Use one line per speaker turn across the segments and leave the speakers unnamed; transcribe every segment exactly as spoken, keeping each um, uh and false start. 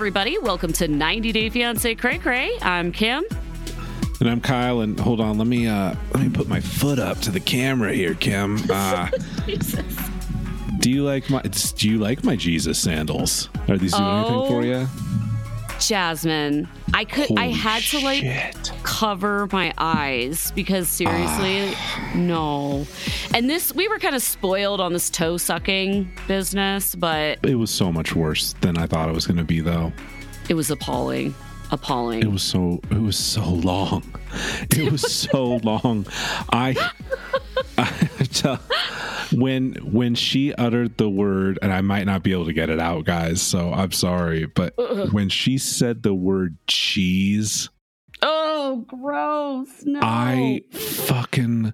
everybody. Welcome to ninety Day Fiancé Cray Cray. I'm Kim.
And I'm Kyle. And hold on, let me uh, let me put my foot up to the camera here, Kim. Uh,
Jesus.
Do you like my Do you like my Jesus sandals? Are these doing
Oh,
anything for you?
Jasmine, I could.
Holy
I had to like
shit.
cover my eyes because seriously, no. And this, we were kind of spoiled on this toe sucking business, but
It was so much worse than I thought it was going to be, though.
it was appalling. Appalling.
It was so. It was so long. It was so long. I. I tell, when when she uttered the word, and I might not be able to get it out, guys. So I'm sorry, but
Ugh.
when she said the word cheese,
Oh, gross. No.
I fucking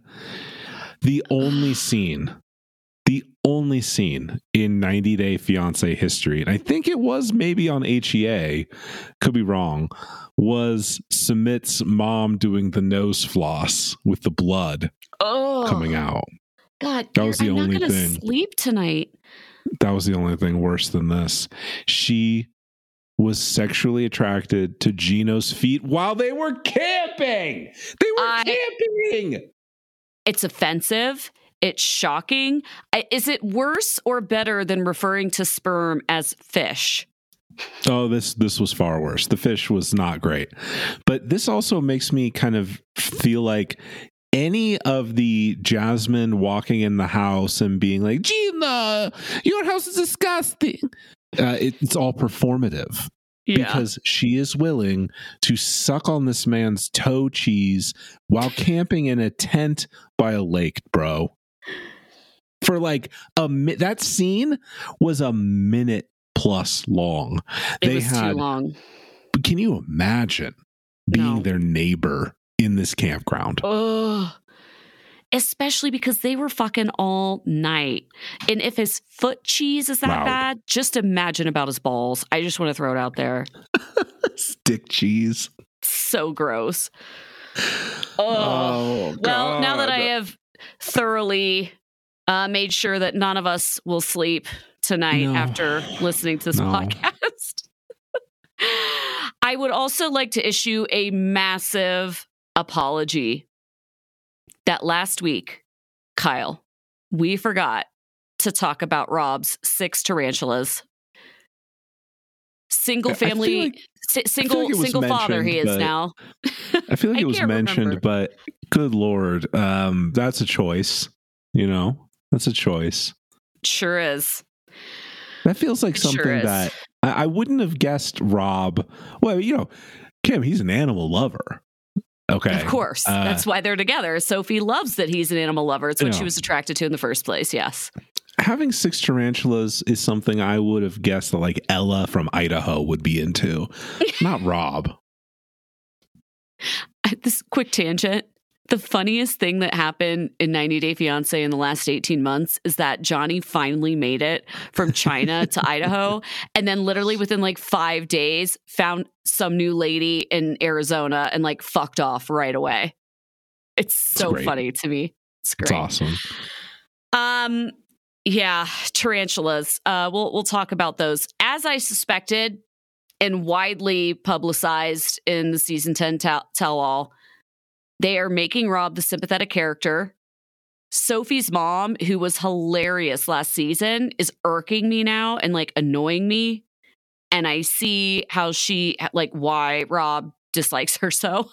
the only scene, the only scene in ninety Day Fiancé history, and I think it was maybe on H E A, could be wrong, was Sumit's mom doing the nose floss with the blood
oh,
coming out.
God,
That was the
I'm
only
not gonna
thing.
sleep tonight.
That was the only thing worse than this. She was sexually attracted to Gino's feet while they were camping. They were
I-
camping.
It's offensive. It's shocking. I, is it worse or better than referring to sperm as fish?
Oh, this this was far worse. The fish was not great. But this also makes me kind of feel like any of the Jasmine walking in the house and being like, Gina, your house is disgusting. Uh, it, it's all performative. Because she is willing to suck on this man's toe cheese while camping in a tent by a lake, bro. For like a mi- that scene was a minute plus long.
it
They
was
had,
too long.
Can you imagine being
No.
their neighbor in this campground?
Ugh. Especially because they were fucking all night. And if his foot cheese is that
Wow.
bad, just imagine about his balls. I just want to throw it out there.
Stick cheese.
So gross. Oh,
Oh,
well, now that
God.
I have thoroughly uh, made sure that none of us will sleep tonight
No.
after listening to this
No.
podcast, I would also like to issue a massive apology that last week, Kyle, we forgot to talk about Rob's six tarantulas. Single
I feel
family,
like-
si- single
like it was
single father he is
mentioned, but-
now.
I feel like
I
it was
can't
mentioned,
remember.
but good Lord, um, that's a choice. You know, that's a choice.
Sure is.
That feels like
It sure
something
is.
that I, I wouldn't have guessed Rob. Well, you know, Kim, he's an animal lover. Okay.
Of course.
Uh,
That's why they're together. Sophie loves that he's an animal lover. It's what
Yeah.
she was attracted to in the first place. Yes.
Having six tarantulas is something I would have guessed that like Ella from Idaho would be into, not Rob.
This quick tangent. The funniest thing that happened in ninety Day Fiancé in the last eighteen months is that Johnny finally made it from China to Idaho. And then literally within like five days found some new lady in Arizona and like fucked off right away. It's so
great.
funny to me. It's
It's
great.
awesome.
Um, yeah, tarantulas. Uh, we'll we'll talk about those. As I suspected, and widely publicized in the season ten tell, tell all, they are making Rob the sympathetic character. Sophie's mom, who was hilarious last season, is irking me now and like annoying me. And I see how she like why Rob dislikes her so.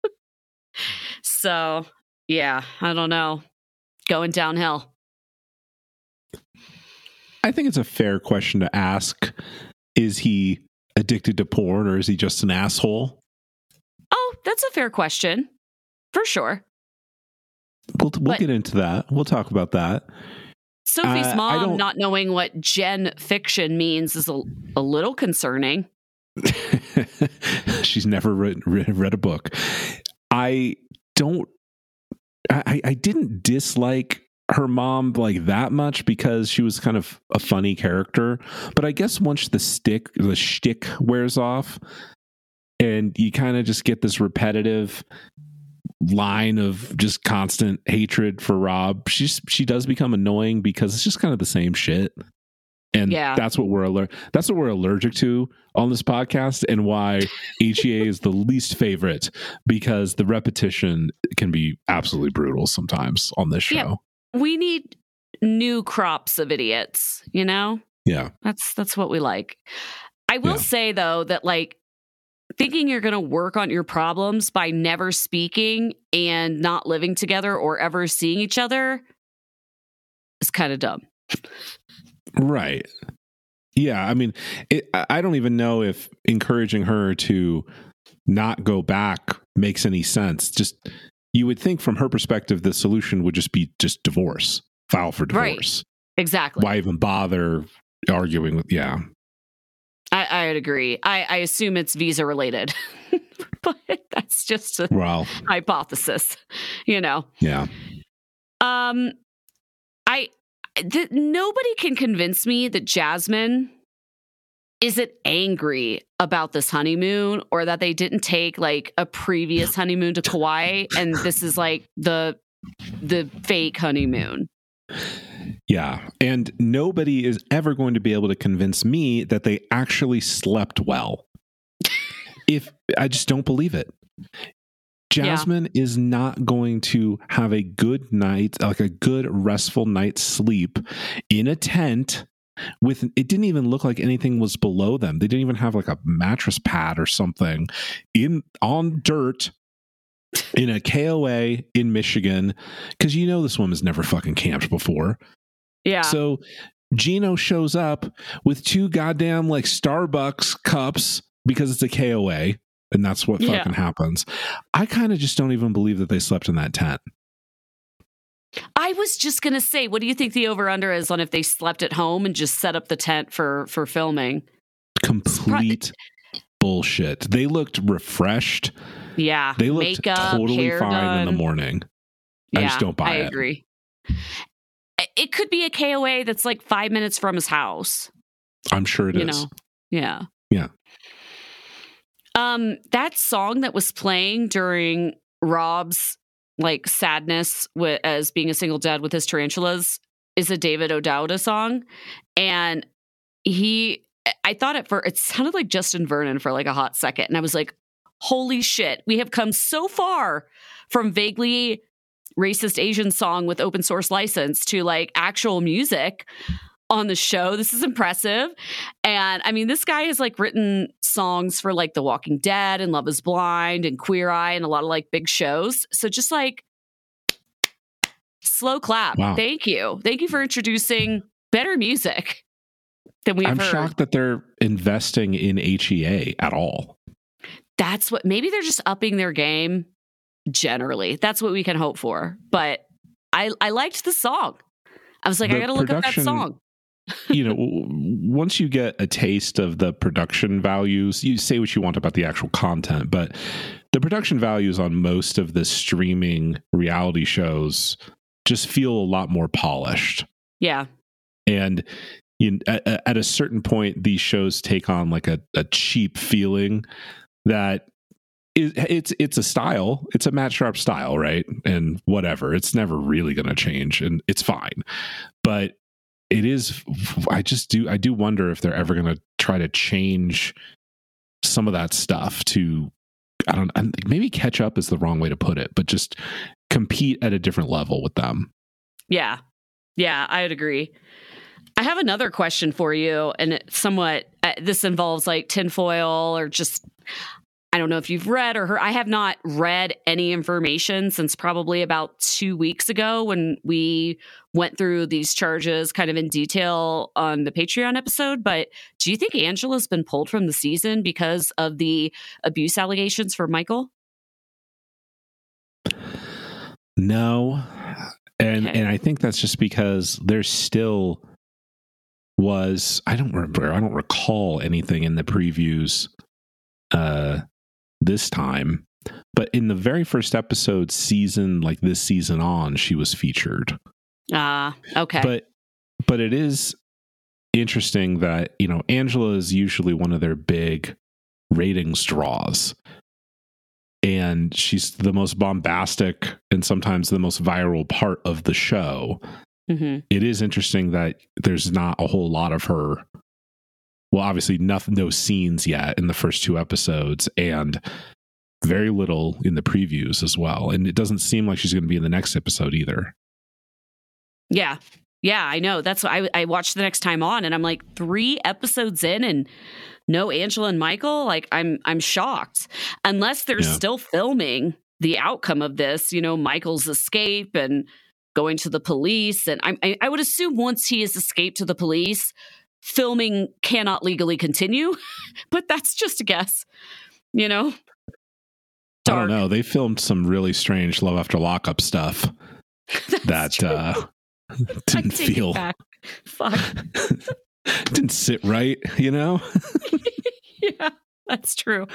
So yeah, I don't know. Going downhill.
I think it's a fair question to ask. Is he addicted to porn or is he just an asshole?
Oh, that's a fair question. For sure.
We'll, we'll
But-
get into that. We'll talk about that.
Sophie's
Uh, I
mom
don't-
not knowing what gen fiction means is a, a little concerning.
She's never read, read, read a book. I don't, I, I didn't dislike her mom like that much because she was kind of a funny character. But I guess once the stick, the shtick wears off and you kind of just get this repetitive line of just constant hatred for Rob, she's, she does become annoying because it's just kind of the same shit. And
yeah.
that's what we're aller- that's what we're allergic to on this podcast, and why H E A is the least favorite, because the repetition can be absolutely brutal sometimes on this show.
Yeah. We need new crops of idiots, you know?
Yeah.
That's that's what we like. I will yeah. say though that like thinking you're going to work on your problems by never speaking and not living together or ever seeing each other is kind of dumb.
Right. Yeah. I mean, it, I don't even know if encouraging her to not go back makes any sense. Just, you would think from her perspective, the solution would just be just divorce, file for divorce.
Right. Exactly.
Why even bother arguing with, yeah.
I, I'd agree. I, I assume it's visa related, but that's just a
well,
hypothesis, you know?
Yeah.
Um, I, th- nobody can convince me that Jasmine isn't angry about this honeymoon, or that they didn't take like a previous honeymoon to Kauai and this is like the, the fake honeymoon.
Yeah. And nobody is ever going to be able to convince me that they actually slept well. If I just don't believe it. Jasmine yeah. is not going to have a good night, like a good restful night's sleep in a tent with, it didn't even look like anything was below them. They didn't even have like a mattress pad or something in on dirt in a K O A in Michigan. Cause you know, this woman's never fucking camped before.
Yeah.
So Gino shows up with two goddamn like Starbucks cups because it's a K O A, and that's what fucking yeah. happens. I kind of just don't even believe that they slept in that tent.
I was just going to say, what do you think the over-under is on if they slept at home and just set up the tent for, for filming?
Complete pro- bullshit. They looked refreshed.
Yeah.
They looked
Makeup,
totally fine
done.
in the morning.
Yeah,
I just don't buy
I
it.
I agree. It could be a K O A that's like five minutes from his house.
I'm sure it
you
is.
Know? Yeah.
Yeah.
Um, that song that was playing during Rob's like sadness with, as being a single dad with his tarantulas is a David O'Dowda song. And he, I thought at first, it sounded like Justin Vernon for like a hot second. And I was like, holy shit, we have come so far from vaguely racist Asian song with open source license to like actual music on the show. This is impressive. And I mean, this guy has like written songs for like The Walking Dead and Love is Blind and Queer Eye and a lot of like big shows. So just like slow clap.
Wow.
Thank you. Thank you for introducing better music than we've
I'm
heard.
shocked that they're investing in H E A at all.
That's what, maybe they're just upping their game generally. That's what we can hope for. But I, I liked the song. I was like, the I got to look up that song.
You know, once you get a taste of the production values, you say what you want about the actual content, but the production values on most of the streaming reality shows just feel a lot more polished.
Yeah.
And you, at, at a certain point, these shows take on like a, a cheap feeling that is, it's it's a style. It's a Matt Sharp style, right? And whatever. It's never really going to change, and it's fine. But it is, I just do, I do wonder if they're ever going to try to change some of that stuff to, I don't, maybe catch up is the wrong way to put it, but just compete at a different level with them.
Yeah. Yeah, I would agree. I have another question for you, and it somewhat, uh, this involves like tinfoil or just, I don't know if you've read or heard. I have not read any information since probably about two weeks ago when we went through these charges kind of in detail on the Patreon episode. But do you think Angela's been pulled from the season because of the abuse allegations for Michael?
No. And
Okay.
and I think that's just because there's still was, I don't remember, I don't recall anything in the previews uh this time, but in the very first episode season, like this season on, she was featured.
Ah, uh, okay.
But but it is interesting that, you know, Angela is usually one of their big ratings draws. And she's the most bombastic and sometimes the most viral part of the show.
Mm-hmm.
It is interesting that there's not a whole lot of her. Well, obviously, nothing, no scenes yet in the first two episodes, and very little in the previews as well. And it doesn't seem like she's going to be in the next episode either.
Yeah. Yeah, I know. That's what I, I watched the next time on, and I'm like, three episodes in and no Angela and Michael? Like, I'm I'm shocked. Unless they're
Yeah.
still filming the outcome of this, you know, Michael's escape and going to the police. And I, I, I would assume once he has escaped to the police, filming cannot legally continue. But that's just a guess, you know? Dark.
I don't know. They filmed some really strange Love After Lockup stuff that
true.
uh, didn't
I take it
feel
back. Fuck.
didn't sit right, you know?
Yeah, that's true.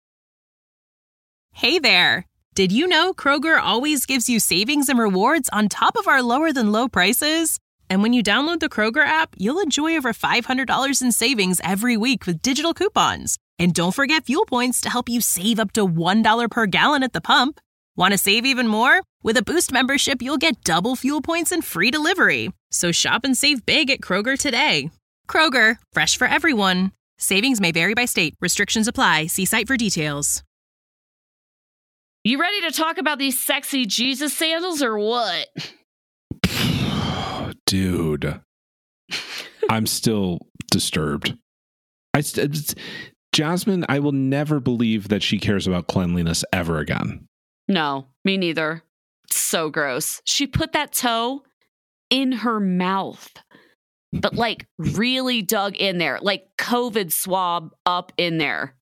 Hey there. Did you know Kroger always gives you savings and rewards on top of our lower than low prices? And when you download the Kroger app, you'll enjoy over five hundred dollars in savings every week with digital coupons. And don't forget fuel points to help you save up to one dollar per gallon at the pump. Want to save even more? With a Boost membership, you'll get double fuel points and free delivery. So shop and save big at Kroger today. Kroger, fresh for everyone. Savings may vary by state. Restrictions apply. See site for details.
You ready to talk about these sexy Jesus sandals or what?
Dude, I'm still disturbed. I st- Jasmine, I will never believe that she cares about cleanliness ever again.
No, me neither. It's so gross. She put that toe in her mouth, but like really dug in there, like COVID swab up in there.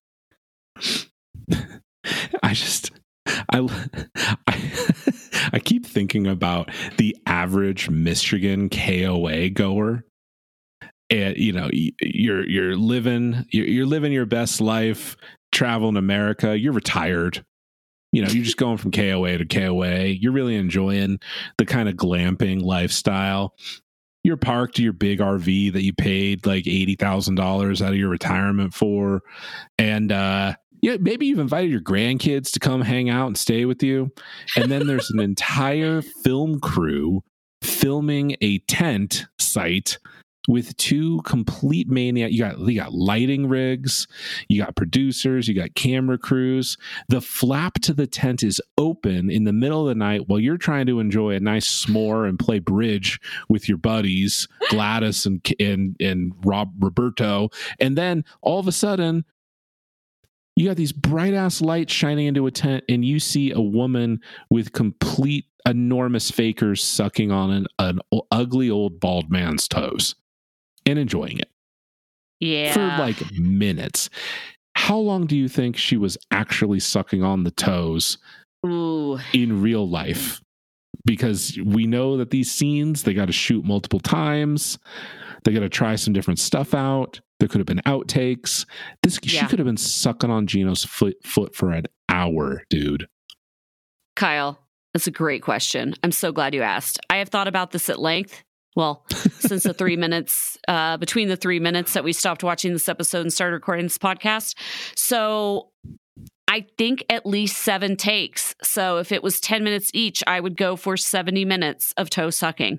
I just, I, I, I keep thinking about the average Michigan K O A goer. And, you know, you're you're living you're, you're living your best life, traveling America. You're retired. You know, you're just going from K O A to K O A. You're really enjoying the kind of glamping lifestyle. You're parked to your big R V that you paid like eighty thousand dollars out of your retirement for. And, uh, yeah, maybe you've invited your grandkids to come hang out and stay with you. And then there's an entire film crew filming a tent site with two complete maniac. You got you got lighting rigs, you got producers, you got camera crews. The flap to the tent is open in the middle of the night while you're trying to enjoy a nice s'more and play bridge with your buddies, Gladys and and and Rob Roberto. And then all of a sudden, you got these bright ass lights shining into a tent, and you see a woman with complete enormous fakers sucking on an, an ugly old bald man's toes. And enjoying it.
Yeah.
For like minutes. How long do you think she was actually sucking on the toes
Ooh.
in real life? Because we know that these scenes, they got to shoot multiple times. They got to try some different stuff out. There could have been outtakes. This
Yeah.
She could have been sucking on Gino's foot, foot for an hour, dude.
Kyle, that's a great question. I'm so glad you asked. I have thought about this at length. Well, since the three minutes, uh, between the three minutes that we stopped watching this episode and started recording this podcast. So I think at least seven takes. So if it was ten minutes each, I would go for seventy minutes of toe sucking.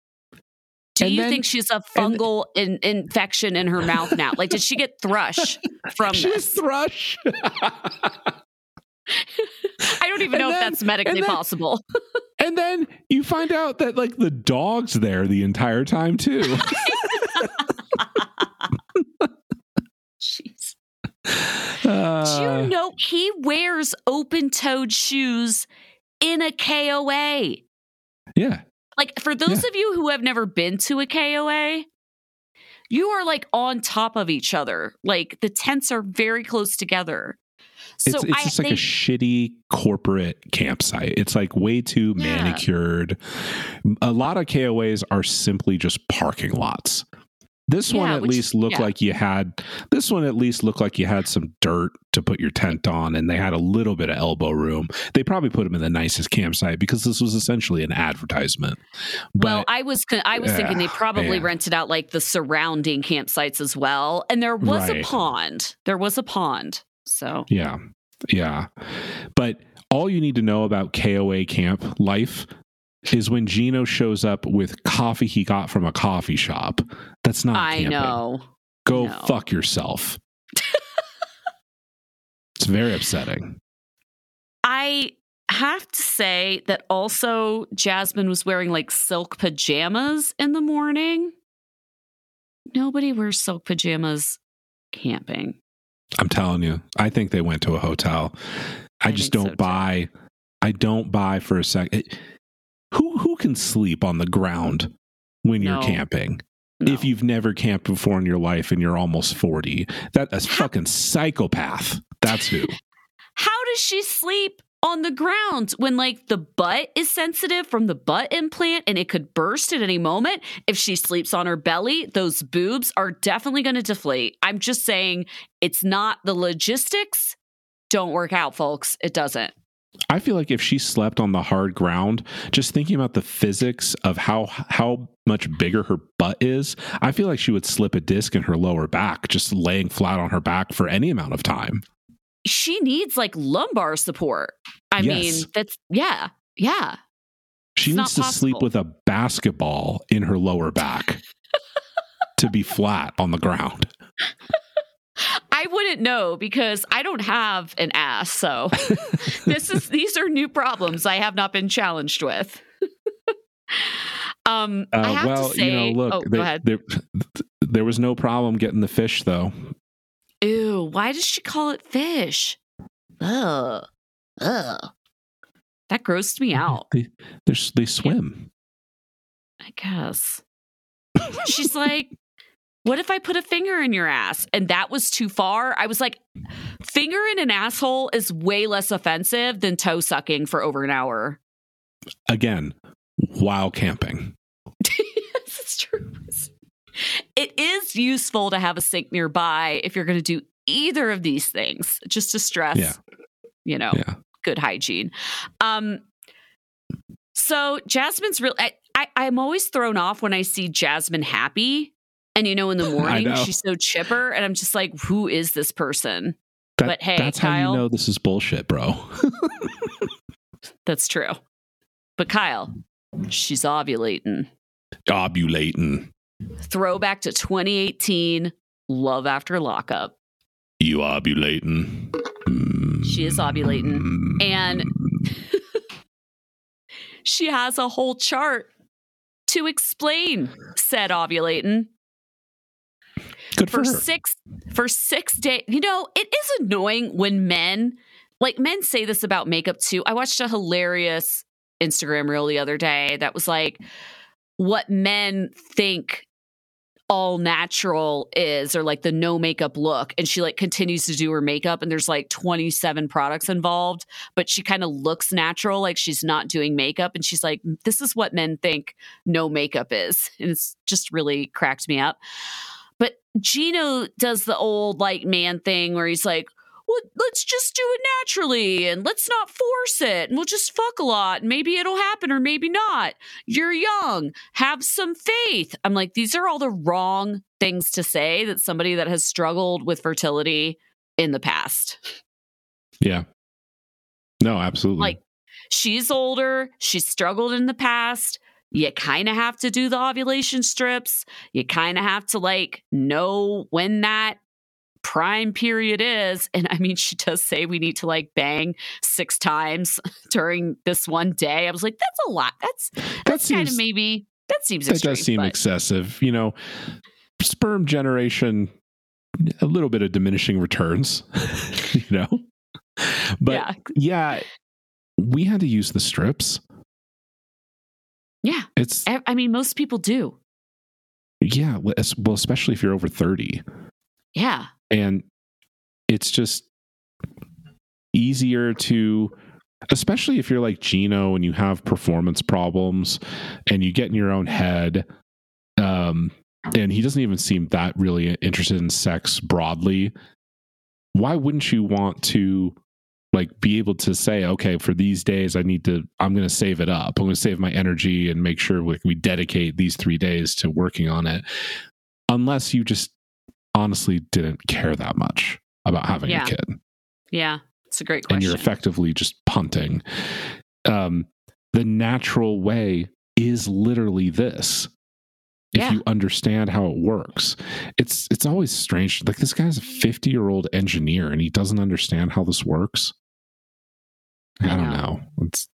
Do
And
you
then-
think she's a fungal in, infection in her mouth now? Like, did she get thrush from
She's
this?
thrush.
I don't even
And
know if
then-
that's medically
and then-
possible.
And then you find out that like the dog's there the entire time too.
Jeez.
Uh,
Do you know he wears open-toed shoes in a K O A?
Yeah.
Like, for those
Yeah.
of you who have never been to a K O A, you are like on top of each other. Like, the tents are very close together. So
It's, it's
I
just like
think,
a shitty corporate campsite. It's like way too
Yeah.
manicured. A lot of K O As are simply just parking lots. This one
Yeah,
at
which-
least looked
yeah.
like you had this one at least looked like you had some dirt to put your tent on, and they had a little bit of elbow room. They probably put them in the nicest campsite because this was essentially an advertisement. But
well, I was con- I was thinking they
Yeah,
probably
man.
rented out like the surrounding campsites as well. And there was
Right.
a pond. There was a pond. So
yeah. Yeah. But all you need to know about K O A camp life is when Gino shows up with coffee he got from a coffee shop. That's not
I
camping.
know.
Go
No.
fuck yourself. It's very upsetting.
I have to say that also Jasmine was wearing like silk pajamas in the morning. Nobody wears silk pajamas camping.
I'm telling you, I think they went to a hotel. I,
I
just
think
don't
so,
buy. I don't buy for a second. Who who can sleep on the ground when you're
No.
camping?
No.
If you've never camped before in your life and you're almost forty, that, that's fucking psychopath. That's who.
How does she sleep on the ground when like the butt is sensitive from the butt implant and it could burst at any moment? If she sleeps on her belly, those boobs are definitely going to deflate. I'm just saying it's not the logistics. Don't work out, folks. It doesn't.
I feel like if she slept on the hard ground, just thinking about the physics of how how much bigger her butt is, I feel like she would slip a disc in her lower back just laying flat on her back for any amount of time.
She needs like lumbar support. I
Yes.
mean, that's, yeah, yeah.
She
It's
needs to
not
sleep
possible.
with a basketball in her lower back to be flat on the ground.
I wouldn't know because I don't have an ass. So this is, these are new problems I have not been challenged with. um, I
Uh,
have
well,
to say,
you know, look,
oh,
they-
go ahead.
there, there was no problem getting the fish, though.
Ew, why does she call it fish? Ugh. Ugh. That grossed me out,
They they're, they swim.
I guess. She's like, what if I put a finger in your ass? And that was too far. I was like, finger in an asshole is way less offensive than toe sucking for over an hour.
Again, while camping.
Yes, it's true. It is useful to have a sink nearby if you're going to do either of these things, just to stress,
Yeah.
you know,
Yeah.
good hygiene. Um, so Jasmine's real. I, I, I'm always thrown off when I see Jasmine happy. And, you know, in the morning,
know.
she's so chipper. And I'm just like, who is this person?
That,
But hey,
that's how
Kyle-
you know this is bullshit, bro.
That's true. But Kyle, she's ovulating.
Ovulating.
Throwback to twenty eighteen, love after lockup.
You ovulating.
She is ovulating. And she has a whole chart to explain said ovulating.
Good for,
For
her.
six for six days. You know, it is annoying when men, like men say this about makeup too. I watched a hilarious Instagram reel the other day that was like what men think all natural is, or like the no makeup look. And she like continues to do her makeup and there's like twenty-seven products involved, but she kind of looks natural, like she's not doing makeup. And she's like, this is what men think no makeup is. And it's just really cracked me up. But Gino does the old like man thing where he's like, well, let's just do it naturally and let's not force it. And we'll just fuck a lot. And maybe it'll happen or maybe not. You're young. Have some faith. I'm like, these are all the wrong things to say that somebody that has struggled with fertility in the past.
Yeah. No, absolutely.
Like, she's older. She's struggled in the past. You kind of have to do the ovulation strips. You kind of have to like know when that prime period is. And I mean, she does say we need to like bang six times during this one day. I was like, that's a lot. That's that's
That
kind of
seems-
maybe that seems
that
extreme,
does seem
but-
excessive. You know, sperm generation, a little bit of diminishing returns, you know? But
yeah.
yeah, we had to use the strips.
Yeah.
It's,
I I mean, most people do.
yeah, well, es- well, especially if you're over thirty.
Yeah.
And it's just easier to, especially if you're like Gino and you have performance problems and you get in your own head. Um, and he doesn't even seem that really interested in sex broadly. Why wouldn't you want to like be able to say, okay, for these days, I need to, I'm going to save it up. I'm going to save my energy and make sure we, we dedicate these three days to working on it. Unless you just honestly didn't care that much about having
Yeah.
a kid.
Yeah. It's a great
And
question.
you're effectively just punting. Um, the natural way is literally this. If
Yeah.
you understand how it works, it's it's always strange. Like, this guy's a fifty year old engineer and he doesn't understand how this works. I,
I
don't
know.
know. It's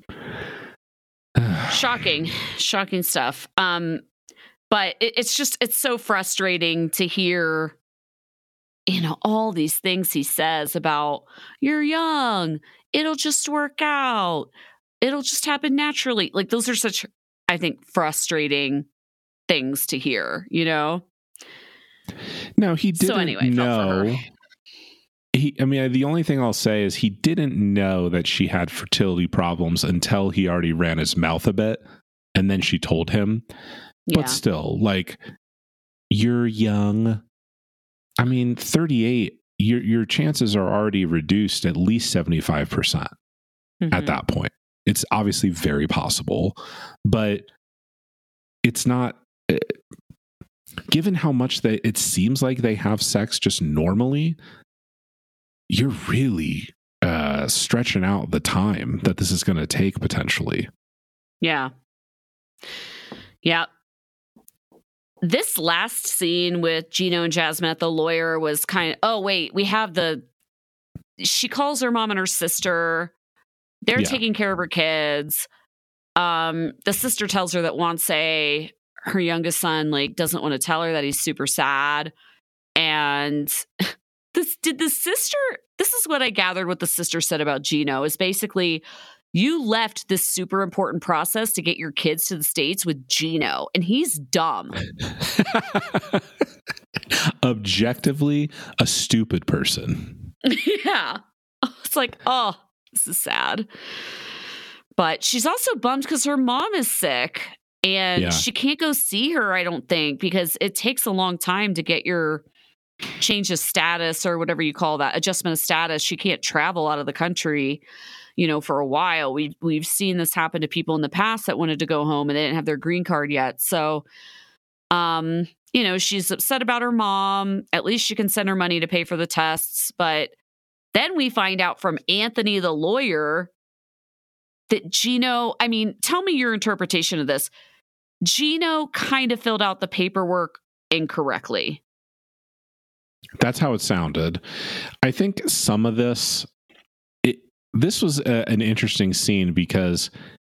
shocking, shocking stuff. Um, but it, it's just it's so frustrating to hear, you know, all these things he says about you're young, it'll just work out, it'll just happen naturally. Like, those are such, I think, frustrating things to hear, you know?
No, he didn't
So anyway, felt for
know.
her.
He, I mean, the only thing I'll say is he didn't know that she had fertility problems until he already ran his mouth a bit, and then she told him.
Yeah.
But still, like, you're young. I mean, thirty-eight, your your chances are already reduced at least seventy-five percent
Mhm.
at that point. It's obviously very possible, but it's not... Uh, given how much they, it seems like they have sex just normally, you're really uh, stretching out the time that this is going to take potentially.
Yeah. Yeah. This last scene with Gino and Jasmine at the lawyer was kind of, oh, wait, we have the, she calls her mom and her sister. They're
Yeah.
taking care of her kids. Um, the sister tells her that Wansei, her youngest son, like, doesn't want to tell her that he's super sad. And this, did the sister, this is what I gathered what the sister said about Gino, is basically, you left this super important process to get your kids to the States with Gino, and he's dumb.
Objectively, a stupid person.
Yeah. It's like, oh, this is sad. But she's also bummed because her mom is sick and
Yeah.
she can't go see her, I don't think, because it takes a long time to get your change of status or whatever you call that, adjustment of status. She can't travel out of the country, you know, for a while. We've, we've seen this happen to people in the past that wanted to go home and they didn't have their green card yet. So, um, you know, she's upset about her mom. At least she can send her money to pay for the tests. But then we find out from Anthony, the lawyer, that Gino, I mean, tell me your interpretation of this. Gino kind of filled out the paperwork incorrectly.
That's how it sounded. I think some of this, it, this was a, an interesting scene because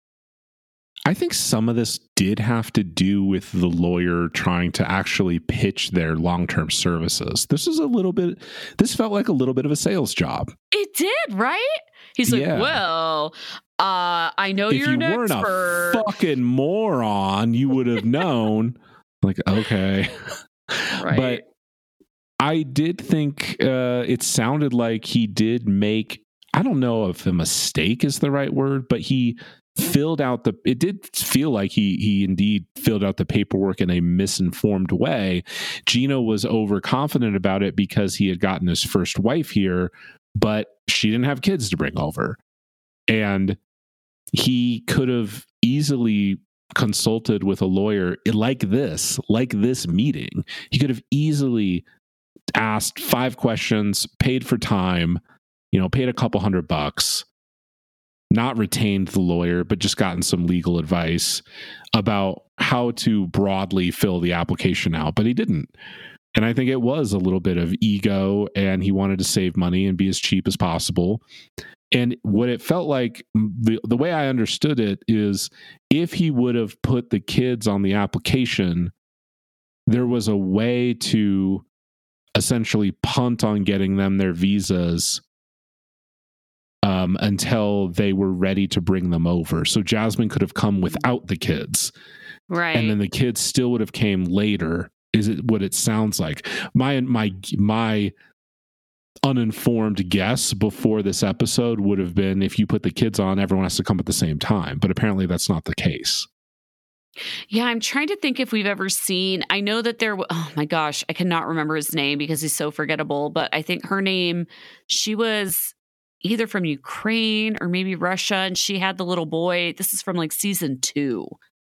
I think some of this did have to do with the lawyer trying to actually pitch their long-term services. This is a little bit, this felt like a little bit of a sales job.
It did, right? He's like,
Yeah.
well, uh, I know
If
you're
you
an
weren't
expert.
a fucking moron, you would have known. Like, okay.
Right.
But I did think uh, it sounded like he did make, I don't know if a mistake is the right word, but he filled out the, it did feel like he he indeed filled out the paperwork in a misinformed way. Gino was overconfident about it because he had gotten his first wife here, but she didn't have kids to bring over. And he could have easily consulted with a lawyer like this, like this meeting. He could have easily asked five questions, paid for time, you know, paid a couple hundred bucks, not retained the lawyer, but just gotten some legal advice about how to broadly fill the application out. But he didn't. And I think it was a little bit of ego, and he wanted to save money and be as cheap as possible. And what it felt like, the, the way I understood it is, if he would have put the kids on the application, there was a way to essentially punt on getting them their visas um, until they were ready to bring them over. So Jasmine could have come without the kids.
Right.
And then the kids still would have came later, is it what it sounds like. My my my uninformed guess before this episode would have been, if you put the kids on, everyone has to come at the same time. But apparently that's not the case.
Yeah, I'm trying to think if we've ever seen, I know that there, oh my gosh, I cannot remember his name because he's so forgettable, but I think her name, she was either from Ukraine or maybe Russia, and she had the little boy. This is from like season two.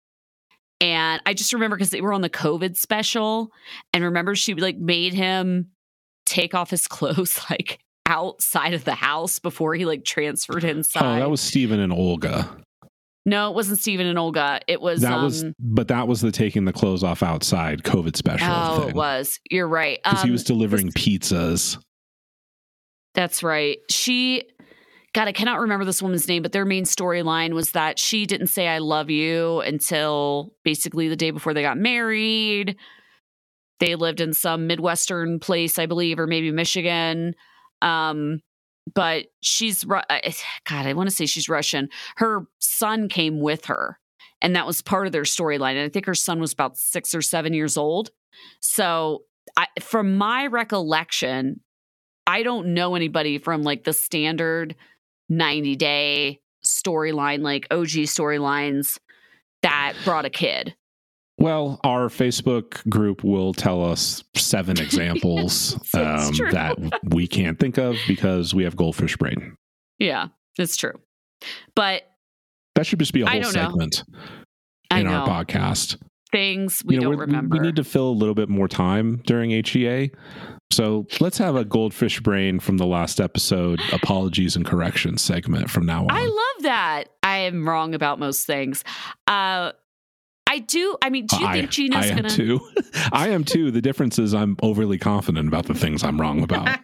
And I just remember because they were on the COVID special, and remember she like made him take off his clothes like outside of the house before he like transferred inside.
Oh, that was Steven and Olga.
No, it wasn't Steven and Olga. It was
that
um,
was, but that was the taking the clothes off outside COVID special.
Oh,
thing.
It was. You're right.
Because
um,
he was delivering
this,
pizzas.
That's right. She, God, I cannot remember this woman's name, but their main storyline was that she didn't say "I love you" until basically the day before they got married. They lived in some Midwestern place, I believe, or maybe Michigan. Um, but she's, God, I want to say she's Russian. Her son came with her, and that was part of their storyline. And I think her son was about six or seven years old. So I, from my recollection, I don't know anybody from like the standard ninety day storyline, like O G storylines, that brought a kid.
Well, our Facebook group will tell us seven examples um, that we can't think of because we have goldfish brain.
Yeah, it's true. But
that should just be a whole segment
know.
in our podcast.
Things we
you know,
don't remember.
We need to fill a little bit more time during H E A. So let's have a goldfish brain from the last episode, apologies and corrections segment from now on.
I love that. I am wrong about most things. Uh, I do. I mean, do you
I,
think Gina's
I
going
to? too. I am too. The difference is I'm overly confident about the things I'm wrong about.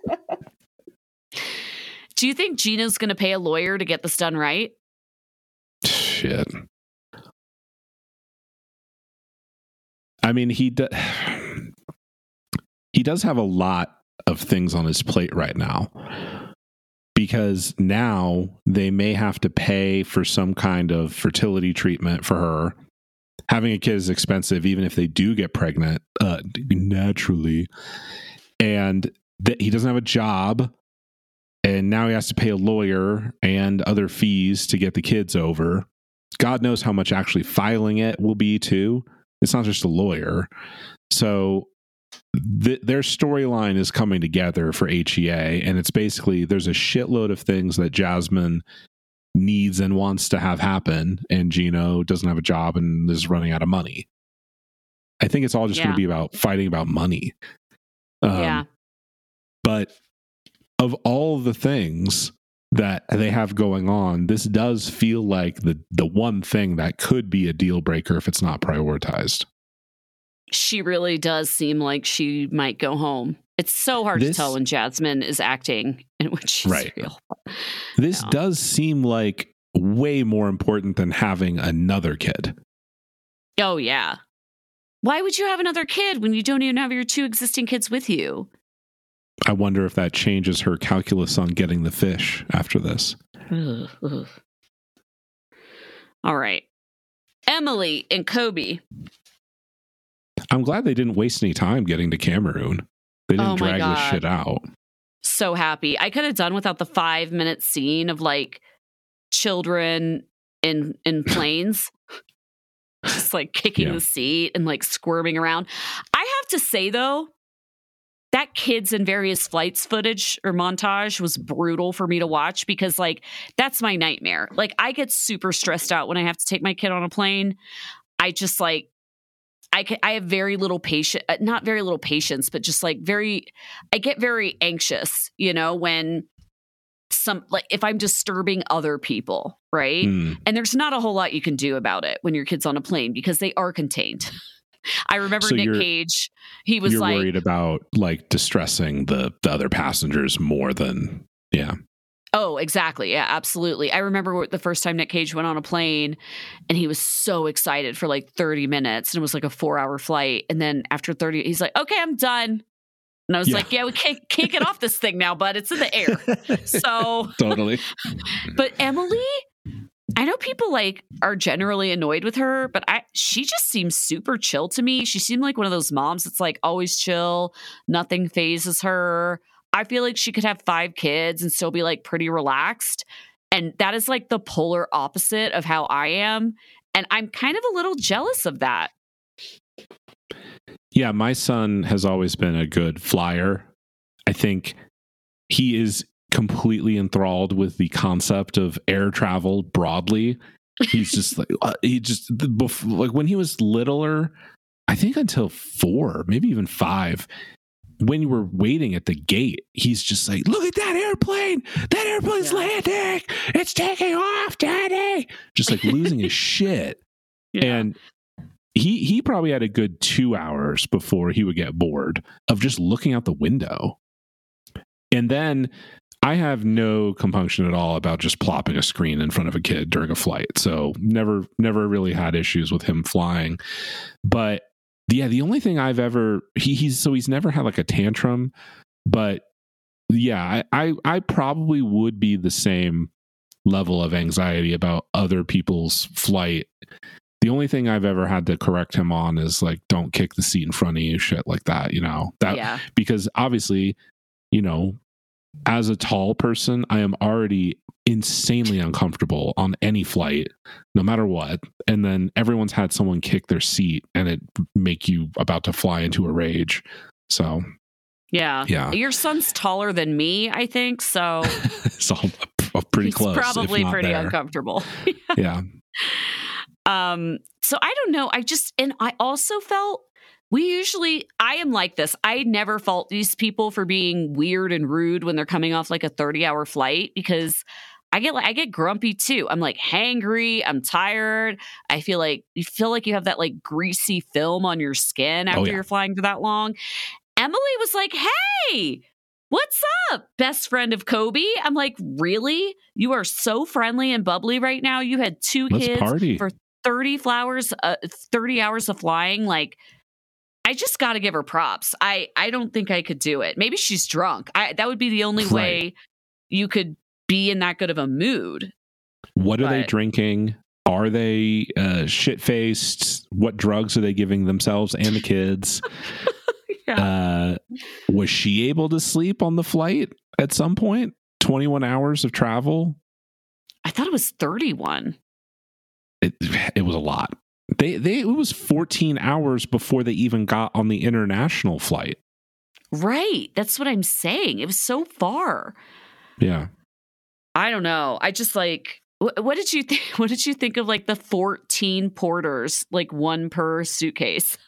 Do you think Gina's going to pay a lawyer to get this done right?
Shit. I mean, he does. He does have a lot of things on his plate right now, because now they may have to pay for some kind of fertility treatment for her. Having a kid is expensive, even if they do get pregnant uh, naturally. And that he doesn't have a job, and now he has to pay a lawyer and other fees to get the kids over. God knows how much actually filing it will be too. It's not just a lawyer. So th- their storyline is coming together for H E A, and it's basically there's a shitload of things that Jasmine needs and wants to have happen, and Gino doesn't have a job and is running out of money. I think it's all just
yeah.
going to be about fighting about money. Um,
yeah.
But of all the things that they have going on, this does feel like the the one thing that could be a deal breaker if it's not prioritized.
She really does seem like she might go home. It's so hard
this,
to tell when Jasmine is acting and when she's
right.
real.
This
no.
does seem like way more important than having another kid.
Oh, yeah. Why would you have another kid when you don't even have your two existing kids with you?
I wonder if that changes her calculus on getting the fish after this.
Ugh, ugh. All right. Emily and Kobe.
I'm glad they didn't waste any time getting to Cameroon. They didn't
oh
drag
God.
this shit out.
So happy. I could have done without the five minute scene of like children in in planes. Just like kicking
yeah.
the seat and like squirming around. I have to say though, that kids in various flights footage or montage was brutal for me to watch, because like that's my nightmare. Like I get super stressed out when I have to take my kid on a plane. I just like I can, I have very little patience, not very little patience, but just like very, I get very anxious, you know, when some, like if I'm disturbing other people, right?
Mm.
And there's not a whole lot you can do about it when your kid's on a plane because they are contained. I remember
So
Nick
you're-
Cage, he was
You're
like,
worried about like distressing the, the other passengers more than, yeah.
oh, exactly. Yeah, absolutely. I remember the first time Nick Cage went on a plane and he was so excited for like thirty minutes, and it was like a four hour flight. And then after thirty, he's like, okay, I'm done. And I was
Yeah.
like, yeah, we can't, can't get off this thing now, bud. It's in the air. So
Totally.
But Emily, I know people like are generally annoyed with her, but I she just seems super chill to me. She seemed like one of those moms that's like always chill. Nothing phases her. I feel like she could have five kids and still be like pretty relaxed. And that is like the polar opposite of how I am. And I'm kind of a little jealous of that.
Yeah, my son has always been a good flyer. I think he is completely enthralled with the concept of air travel broadly. He's just like, uh, he just, like when he was littler, I think until four, maybe even five, when you were waiting at the gate, he's just like, look at that airplane, that airplane's yeah. landing. It's taking off, Daddy. Just like losing his shit. Yeah. And he he probably had a good two hours before he would get bored of just looking out the window. And then I have no compunction at all about just plopping a screen in front of a kid during a flight. So never, never really had issues with him flying. But yeah, the only thing I've ever, he, he's, so he's never had like a tantrum, but yeah, I, I, I probably would be the same level of anxiety about other people's flight. The only thing I've ever had to correct him on is like, don't kick the seat in front of you, shit like that, you know, that, yeah. because obviously, you know, as a tall person, I am already insanely uncomfortable on any flight, no matter what. And then everyone's had someone kick their seat and it make you about to fly into a rage. So,
yeah,
yeah.
Your son's taller than me, I think. So,
so pretty
he's
close.
Probably pretty
there.
uncomfortable.
yeah.
Um. So I don't know. I just and I also felt. We usually, I am like this. I never fault these people for being weird and rude when they're coming off like a thirty hour flight because I get like, I get grumpy too. I'm like hangry. I'm tired. I feel like you feel like you have that like greasy film on your skin after oh, yeah. you're flying for that long. Emily was like, hey, what's up, best friend of Kobe? I'm like, really? You are so friendly and bubbly right now. You had two
Let's
kids
party.
for thirty flowers, uh, thirty hours of flying. Like, I just got to give her props. I, I don't think I could do it. Maybe she's drunk. I, that would be the only right. way you could be in that good of a mood.
What
but,
are they drinking? Are they uh, shit-faced? What drugs are they giving themselves and the kids? yeah. uh, was she able to sleep on the flight at some point? twenty-one hours of travel?
I thought it was thirty-one.
It, it was a lot. They they it was fourteen hours before they even got on the international flight.
Right. That's what I'm saying. It was so far.
Yeah.
I don't know. I just like what, what did you think what did you think of like the fourteen porters, like one per suitcase?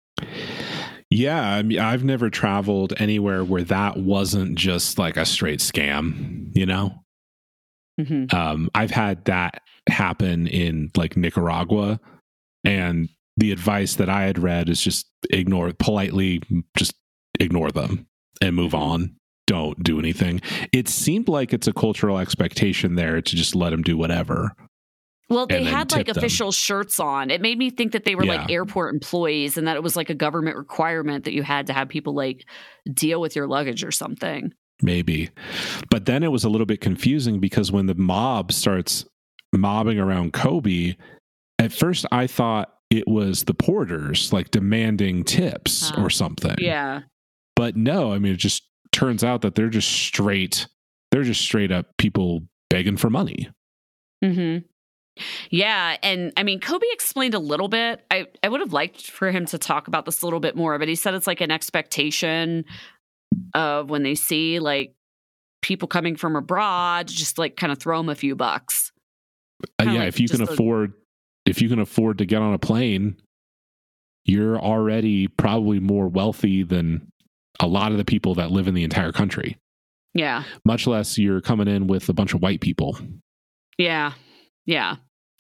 Yeah, I mean I've never traveled anywhere where that wasn't just like a straight scam, you know? Mm-hmm. Um I've had that happen in like Nicaragua. And the advice that I had read is just ignore, politely just ignore them and move on. Don't do anything. It seemed like it's a cultural expectation there to just let them do whatever.
Well, they had like official them. shirts on. It made me think that they were yeah. like airport employees and that it was like a government requirement that you had to have people like deal with your luggage or something.
Maybe. But then it was a little bit confusing because when the mob starts mobbing around Kobe, at first, I thought it was the porters like demanding tips uh, or something.
Yeah.
But no, I mean, it just turns out that they're just straight, they're just straight up people begging for money.
Mm-hmm. Yeah. And I mean, Kobe explained a little bit. I, I would have liked for him to talk about this a little bit more, but he said it's like an expectation of when they see like people coming from abroad, just like kind of throw them a few bucks.
Uh, yeah.
Like
if you can
a,
afford If you can afford to get on a plane, you're already probably more wealthy than a lot of the people that live in the entire country.
Yeah.
Much less you're coming in with a bunch of white people.
Yeah. Yeah.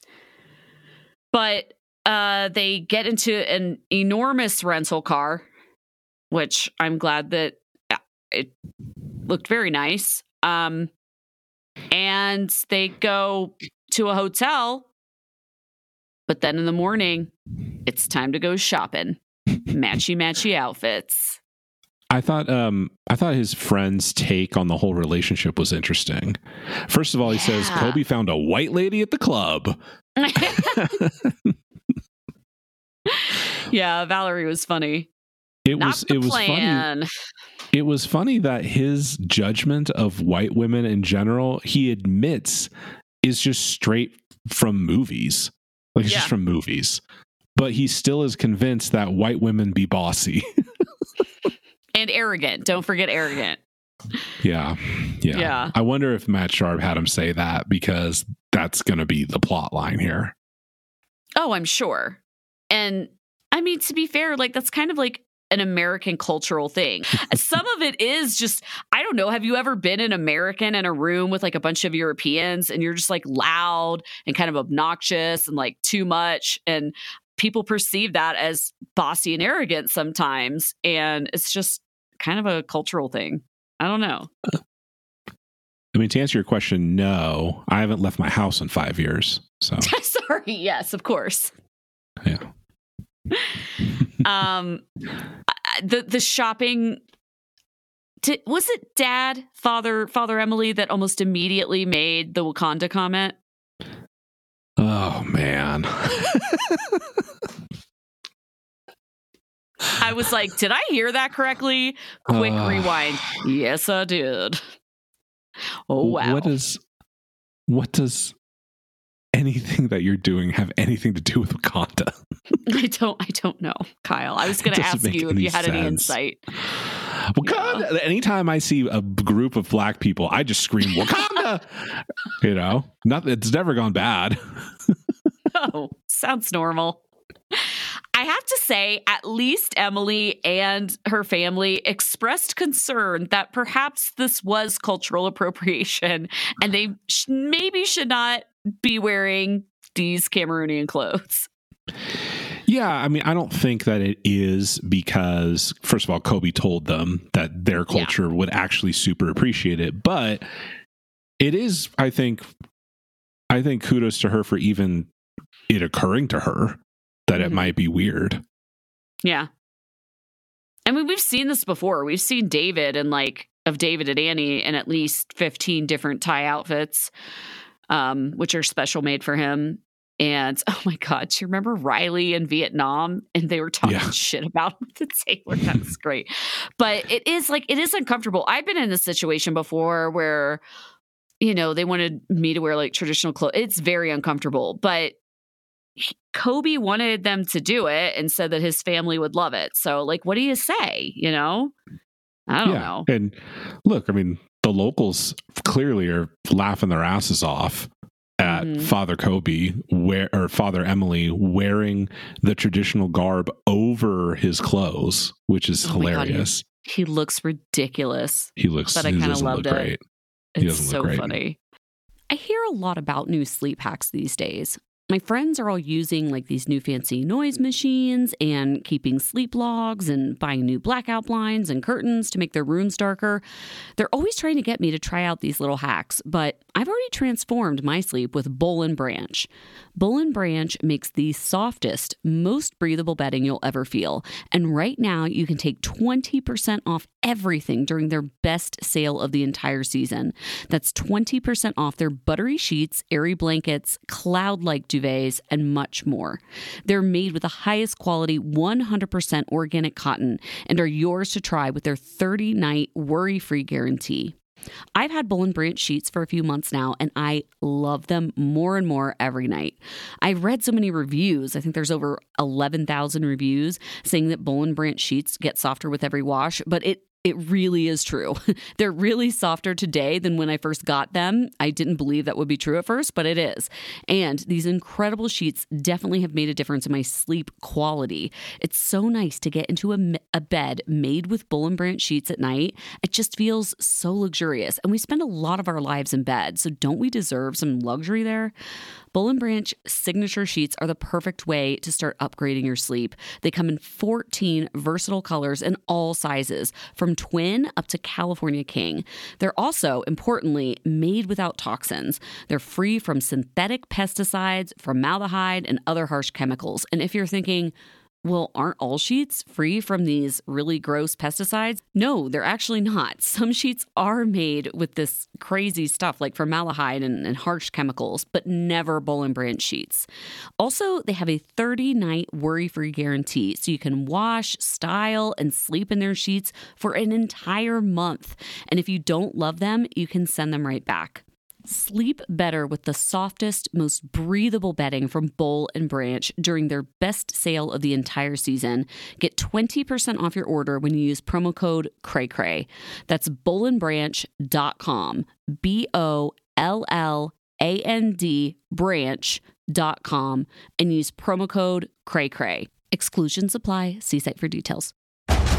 But uh, they get into an enormous rental car, which I'm glad that it looked very nice. Um, and they go to a hotel. But then in the morning, it's time to go shopping. Matchy, matchy outfits.
I thought um, I thought his friend's take on the whole relationship was interesting. First of all, he yeah. says, Kobe found a white lady at the club.
Yeah, Valerie was funny.
It
Not
was
the
it was
plan.
funny. It was funny that his judgment of white women in general, he admits, is just straight from movies. Like it's yeah. just from movies. But he still is convinced that white women be bossy.
And arrogant. Don't forget arrogant.
Yeah. Yeah.
Yeah.
I wonder if Matt Sharp had him say that because that's going to be the plot line here.
Oh, I'm sure. And I mean, to be fair, like that's kind of like an American cultural thing. Some of it is just, I don't know, have you ever been an American in a room with like a bunch of Europeans and you're just like loud and kind of obnoxious and like too much, and people perceive that as bossy and arrogant sometimes, and it's just kind of a cultural thing. I don't know.
I mean, to answer your question, no, I haven't left my house in five years. So
sorry. Yes, of course.
Yeah.
um, the the shopping. Did, was it Dad, Father, Father Emily that almost immediately made the Wakanda comment?
Oh man.
I was like, did I hear that correctly? Quick uh, rewind. Yes, I did. Oh, wow.
What does, what does anything that you're doing have anything to do with Wakanda?
I don't, I don't know, Kyle. I was going to ask you if you had sense. any insight.
Wakanda. Yeah. Anytime I see a group of black people, I just scream Wakanda. You know, not, it's never gone bad.
Oh, sounds normal. I have to say, at least Emily and her family expressed concern that perhaps this was cultural appropriation and they sh- maybe should not be wearing these Cameroonian clothes.
Yeah, I mean, I don't think that it is because, first of all, Kobe told them that their culture yeah. would actually super appreciate it. But it is, I think, I think kudos to her for even it occurring to her that mm-hmm. it might be weird.
Yeah. I mean, we've seen this before. We've seen David and like of David and Annie in at least fifteen different Thai outfits, um, which are special made for him. And oh my God, do you remember Riley in Vietnam? And they were talking yeah. shit about him at the table. That was great. But it is like, it is uncomfortable. I've been in this situation before where, you know, they wanted me to wear like traditional clothes. It's very uncomfortable. But Kobe wanted them to do it and said that his family would love it. So, like, what do you say? You know, I don't yeah. know.
And look, I mean, the locals clearly are laughing their asses off at mm-hmm. Father Kobe wear or Father Emily wearing the traditional garb over his clothes, which is oh hilarious.
God, he, he looks ridiculous.
He looks,
but I kind of loved it.
Great.
He it's so great. funny. I hear a lot about new sleep hacks these days. My friends are all using like these new fancy noise machines and keeping sleep logs and buying new blackout blinds and curtains to make their rooms darker. They're always trying to get me to try out these little hacks, but I've already transformed my sleep with Boll and Branch. Boll and Branch makes the softest, most breathable bedding you'll ever feel. And right now you can take twenty percent off everything during their best sale of the entire season. That's twenty percent off their buttery sheets, airy blankets, cloud-like duvets, and much more. They're made with the highest quality one hundred percent organic cotton and are yours to try with their thirty-night worry-free guarantee. I've had Boll and Branch sheets for a few months now, and I love them more and more every night. I've read so many reviews. I think there's over eleven thousand reviews saying that Boll and Branch sheets get softer with every wash, but it It really is true. They're really softer today than when I first got them. I didn't believe that would be true at first, but it is. And these incredible sheets definitely have made a difference in my sleep quality. It's so nice to get into a, a bed made with Boll and Branch sheets at night. It just feels so luxurious. And we spend a lot of our lives in bed, so don't we deserve some luxury there? Boll and Branch signature sheets are the perfect way to start upgrading your sleep. They come in fourteen versatile colors in all sizes, from twin up to California King. They're also, importantly, made without toxins. They're free from synthetic pesticides, formaldehyde, and other harsh chemicals. And if you're thinking, well, aren't all sheets free from these really gross pesticides? No, they're actually not. Some sheets are made with this crazy stuff like formaldehyde and, and harsh chemicals, but never Boll and Branch sheets. Also, they have a thirty-night worry-free guarantee, so you can wash, style, and sleep in their sheets for an entire month. And if you don't love them, you can send them right back. Sleep better with the softest, most breathable bedding from Boll and Branch during their best sale of the entire season. Get twenty percent off your order when you use promo code CRAYCRAY. That's boll and branch dot com. B O L L A N D branch dot com and use promo code CRAYCRAY. Exclusions apply. See site for details.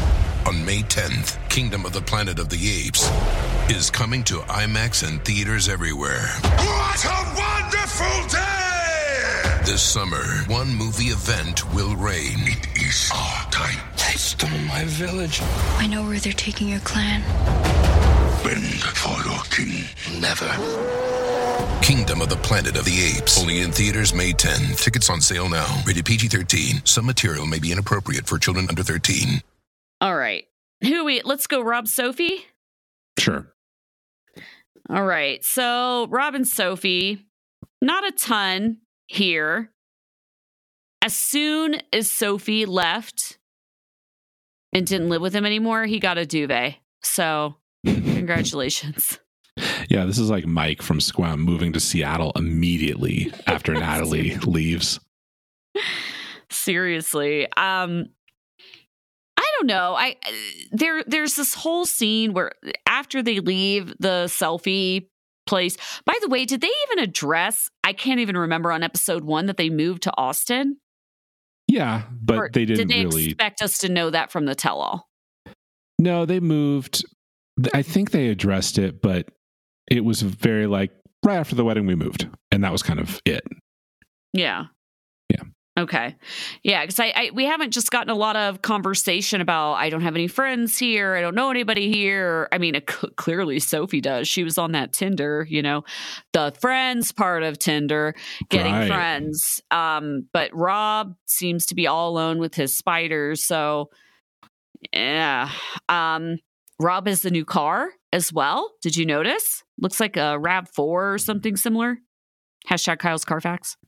On May tenth, Kingdom of the Planet of the Apes is coming to IMAX and theaters everywhere.
What a wonderful day!
This summer, one movie event will reign.
It is our time.
They stole my village.
I know where they're taking your clan.
Bend for your king.
Never. Kingdom of the Planet of the Apes. Only in theaters May tenth. Tickets on sale now. Rated P G thirteen. Some material may be inappropriate for children under thirteen.
All right. Who we? Let's go Rob Sophie.
Sure.
All right. So Rob and Sophie, not a ton here. As soon as Sophie left and didn't live with him anymore, he got a duvet. So congratulations.
Yeah, this is like Mike from Squam moving to Seattle immediately after Natalie leaves.
Seriously. Um, I don't know. I there there's this whole scene where after they leave the selfie place. By the way, did they even address, I can't even remember on episode one, that they moved to Austin?
Yeah, but
Or
they didn't
did they
really
expect us to know that from the tell-all?
No, they moved. I think they addressed it, but it was very like right after the wedding we moved, and that was kind of it.
Yeah.
Yeah.
Okay. Yeah, because I, I we haven't just gotten a lot of conversation about I don't have any friends here, I don't know anybody here. I mean, it, clearly Sophie does. She was on that Tinder, you know, the friends part of Tinder, getting
Right.
friends. Um, but Rob seems to be all alone with his spiders. So, yeah. Um, Rob has the new car as well. Did you notice? Looks like a RAV four or something similar. Hashtag Kyle's Carfax.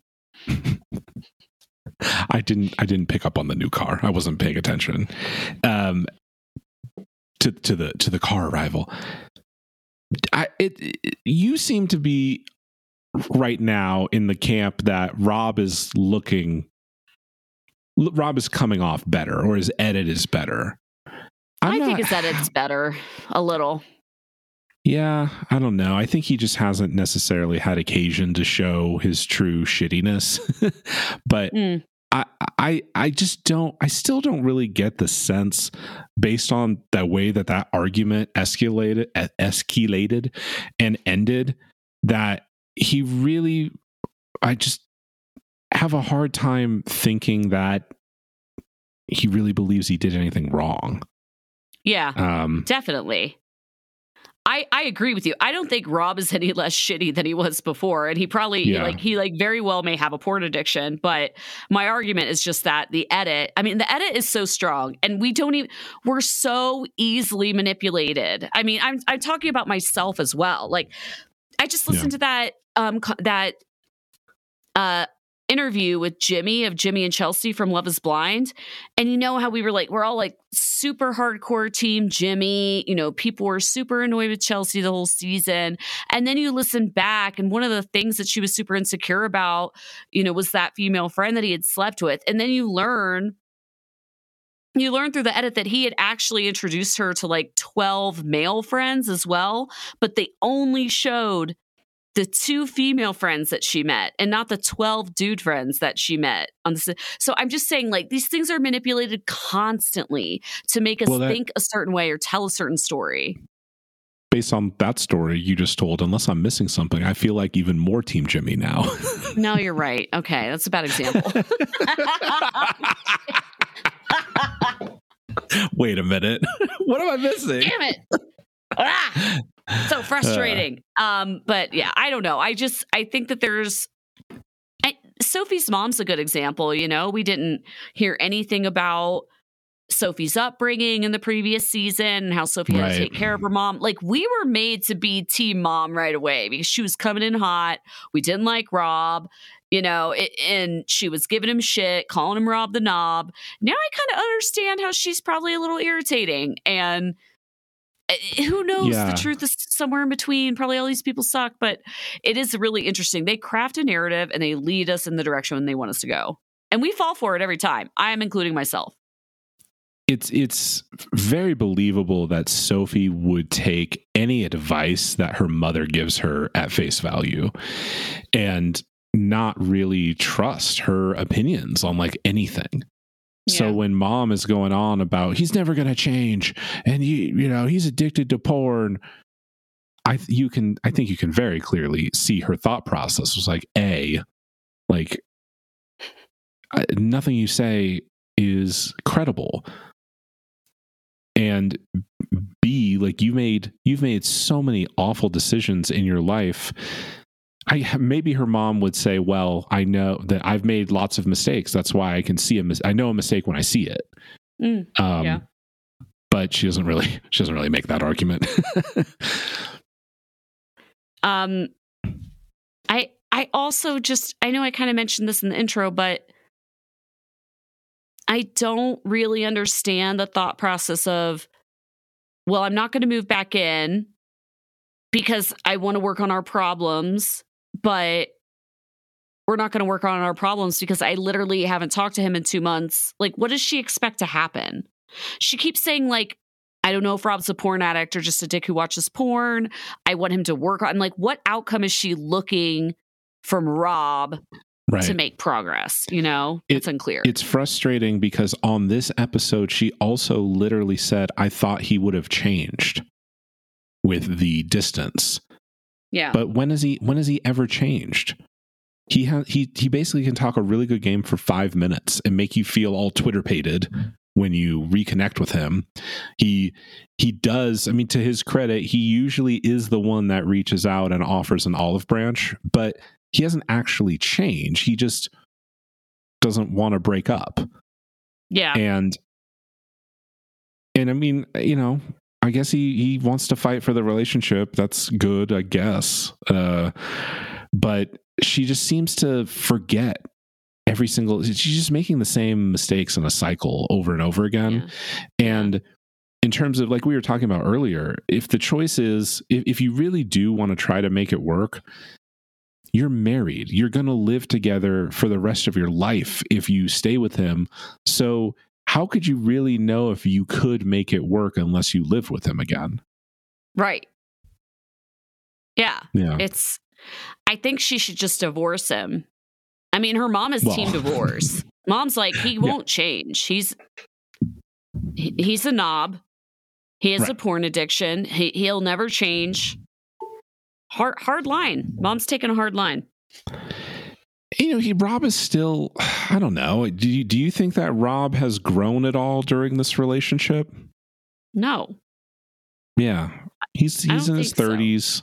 I didn't I didn't pick up on the new car. I wasn't paying attention. Um to to the to the car arrival. I it, it you seem to be right now in the camp that Rob is looking Rob is coming off better, or his edit is better. I'm
I
not,
think his edit's better a little.
Yeah, I don't know. I think he just hasn't necessarily had occasion to show his true shittiness. But
Mm.
I, I, I just don't. I still don't really get the sense, based on the way that that argument escalated, escalated, and ended, that he really. I just have a hard time thinking that he really believes he did anything wrong.
Yeah,
Um,
definitely. I, I agree with you. I don't think Rob is any less shitty than he was before. And he probably
Yeah.
like he like very well may have a porn addiction. But my argument is just that the edit, I mean, the edit is so strong, and we don't even we're so easily manipulated. I mean, I'm I'm talking about myself as well. Like, I just listened
Yeah.
to that um co- that uh interview with Jimmy of Jimmy and Chelsea from Love is Blind. And you know how we were like, we're all like super hardcore team Jimmy, you know, people were super annoyed with Chelsea the whole season. And then you listen back, and one of the things that she was super insecure about, you know, was that female friend that he had slept with. And then you learn You learn through the edit that he had actually introduced her to like twelve male friends as well, but they only showed the two female friends that she met and not the twelve dude friends that she met on the. So I'm just saying, like, these things are manipulated constantly to make us
Well, that-
think a certain way or tell a certain story.
based on that story you just told, unless I'm missing something, I feel like even more Team Jimmy now.
No, you're right. Okay, that's a bad example.
Wait a minute. What am I missing?
Damn it. Ah! So frustrating.
Uh.
um, but yeah, I don't know. I just I think that there's I, Sophie's mom's a good example. You know, we didn't hear anything about Sophie's upbringing in the previous season and how Sophie had
Right.
to take care of her mom. Like, we were made to be team mom right away because she was coming in hot. We didn't like Rob, you know, it, and she was giving him shit, calling him Rob the knob. Now I kind of understand how she's probably a little irritating, and uh, who knows?
Yeah.
The truth is somewhere in between. Probably all these people suck, but it is really interesting. They craft a narrative and they lead us in the direction they want us to go. And we fall for it every time. I am including myself.
It's it's very believable that Sophie would take any advice that her mother gives her at face value and not really trust her opinions on like anything. So
Yeah.
when mom is going on about he's never going to change and you you know he's addicted to porn, I you can I think you can very clearly see her thought process was like, A, like I, nothing you say is credible, and B, like you made you've made so many awful decisions in your life. I maybe her mom would say, well, I know that I've made lots of mistakes. That's why I can see a mis- I know a mistake when I see it.
Mm,
Um,
yeah.
But she doesn't really she doesn't really make that argument.
Um, I I also just I know I kind of mentioned this in the intro, but I don't really understand the thought process of, well, I'm not going to move back in because I want to work on our problems, but we're not going to work on our problems because I literally haven't talked to him in two months. Like, what does she expect to happen? She keeps saying, like, I don't know if Rob's a porn addict or just a dick who watches porn. I want him to work on, like, what outcome is she looking from Rob
Right.
to make progress? You know,
It-
it's unclear.
It's frustrating because on this episode, she also literally said, I thought he would have changed with the distance.
yeah.
But when is he when has he ever changed? He ha- he he basically can talk a really good game for five minutes and make you feel all Twitter-pated when you reconnect with him. He he does, I mean, to his credit, he usually is the one that reaches out and offers an olive branch, but he hasn't actually changed. He just doesn't want to break up.
yeah.
And and I mean, you know, I guess he he wants to fight for the relationship. That's good, I guess. Uh, but she just seems to forget every single. She's just making the same mistakes in a cycle over and over again.
Yeah.
And in terms of, like we were talking about earlier, if the choice is, if, if you really do want to try to make it work, you're married. You're going to live together for the rest of your life if you stay with him. So how could you really know if you could make it work unless you lived with him again?
Right. Yeah.
Yeah.
It's, I think she should just divorce him. I mean, her mom is
Well.
team divorce. Mom's like, he won't change. He's, he, he's a knob. He has
Right.
a porn addiction. He, he'll never change. Hard, hard line. Mom's taking a hard line.
You know, he Rob is still, I don't know. Do you, do you think that Rob has grown at all during this relationship?
No.
Yeah. He's
I
he's
don't
in his
think so.
thirties.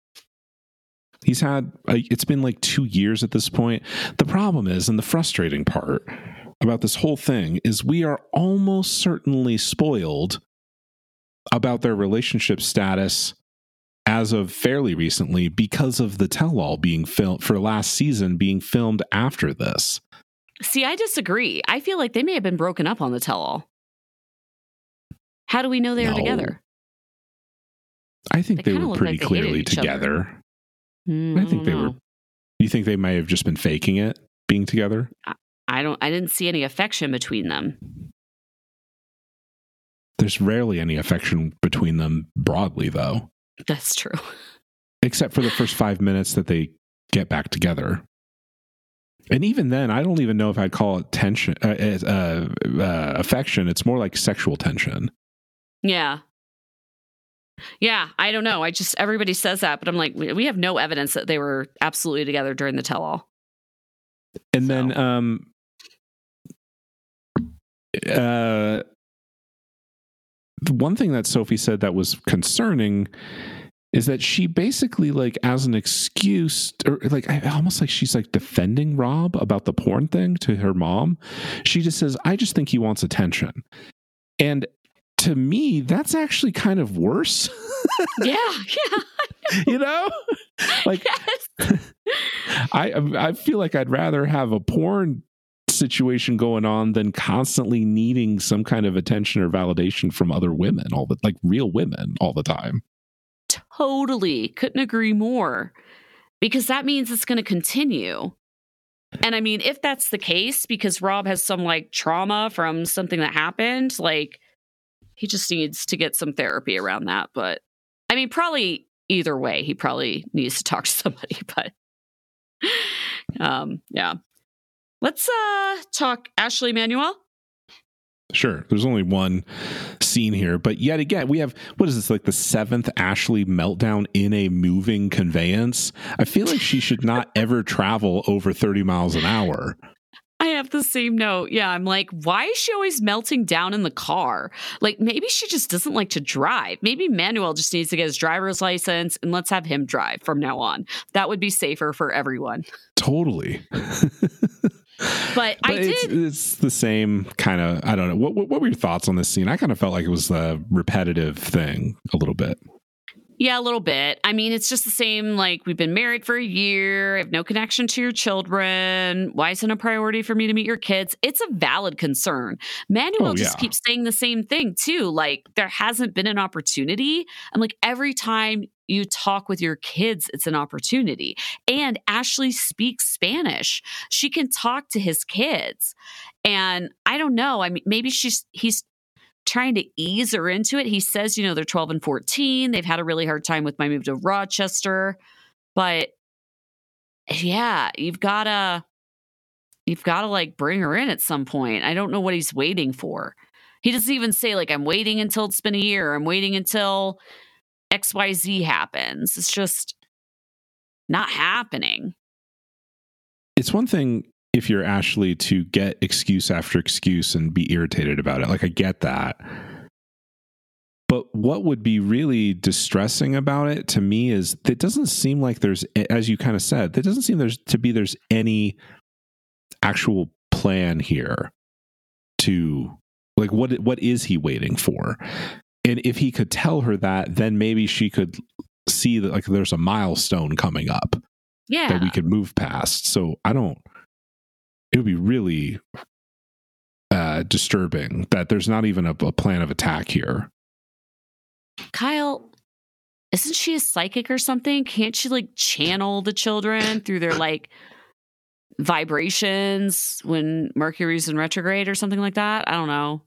He's had, uh, it's been like two years at this point. The problem is, and the frustrating part about this whole thing is we are almost certainly spoiled about their relationship status as of fairly recently because of the tell-all being filmed for last season being filmed after this.
See, I disagree. I feel like they may have been broken up on the tell-all. How do we know they were
No.
together?
I think
They
they,
kinda
were
look
pretty
like they hated
clearly
each other.
together.
Hmm,
I think
don't
they were.
know.
You think they may have just been faking it, being together?
I don't. I didn't see any affection between them.
There's rarely any affection between them broadly, though,
That's true.
except for the first five minutes that they get back together. And even then, I don't even know if I'd call it tension, uh, uh, uh, affection. It's more like sexual tension.
Yeah. Yeah, I don't know. I just, everybody says that, but I'm like, we we have no evidence that they were absolutely together during the tell-all.
And
So.
then, um, uh, the one thing that Sophie said that was concerning is that she basically, like, as an excuse, or like, I, almost like she's like defending Rob about the porn thing to her mom. She just says, I just think he wants attention. And to me, that's actually kind of worse.
Yeah, yeah.
You know, like,
Yes.
I I feel like I'd rather have a porn situation going on than constantly needing some kind of attention or validation from other women, all the like real women all the time.
Totally. Couldn't agree more. Because that means it's going to continue. And I mean, if that's the case, because Rob has some like trauma from something that happened, like he just needs to get some therapy around that. But I mean, probably either way, he probably needs to talk to somebody. But um, yeah. Let's uh talk Ashley Manuel.
Sure. There's only one scene here, but yet again, we have, what is this, like the seventh Ashley meltdown in a moving conveyance? I feel like she should not ever travel over thirty miles an hour.
I have the same note. Yeah, I'm like, why is she always melting down in the car? Like, maybe she just doesn't like to drive. Maybe Manuel just needs to get his driver's license and let's have him drive from now on. That would be safer for everyone.
Totally.
But,
but
I
it's,
did.
It's the same kind of, I don't know. What, what what were your thoughts on this scene? I kind of felt like it was a repetitive thing a little bit.
Yeah, a little bit. I mean, it's just the same, like, we've been married for a year. I have no connection to your children. Why isn't it a priority for me to meet your kids? It's a valid concern. Manuel
Oh,
just
yeah.
keeps saying the same thing, too. Like, there hasn't been an opportunity. I'm like, every time you talk with your kids, it's an opportunity. And Ashley speaks Spanish. She can talk to his kids. And I don't know. I mean, maybe she's he's trying to ease her into it. He says, you know, they're twelve and fourteen. They've had a really hard time with my move to Rochester. But yeah, you've got to, you've got to like bring her in at some point. I don't know what he's waiting for. He doesn't even say like, I'm waiting until it's been a year. I'm waiting until X Y Z happens. It's just not happening.
It's one thing if you're Ashley to get excuse after excuse and be irritated about it. Like, I get that. But what would be really distressing about it to me is it doesn't seem like there's, as you kind of said, it doesn't seem there's to be there's any actual plan here to, like, what what is he waiting for? And if he could tell her that, then maybe she could see that, like, there's a milestone coming up
Yeah.
that we could move past. So I don't, it would be really uh, disturbing that there's not even a, a plan of attack here.
Kyle, isn't she a psychic or something? Can't she like channel the children through their like vibrations when Mercury's in retrograde or something like that? I don't know.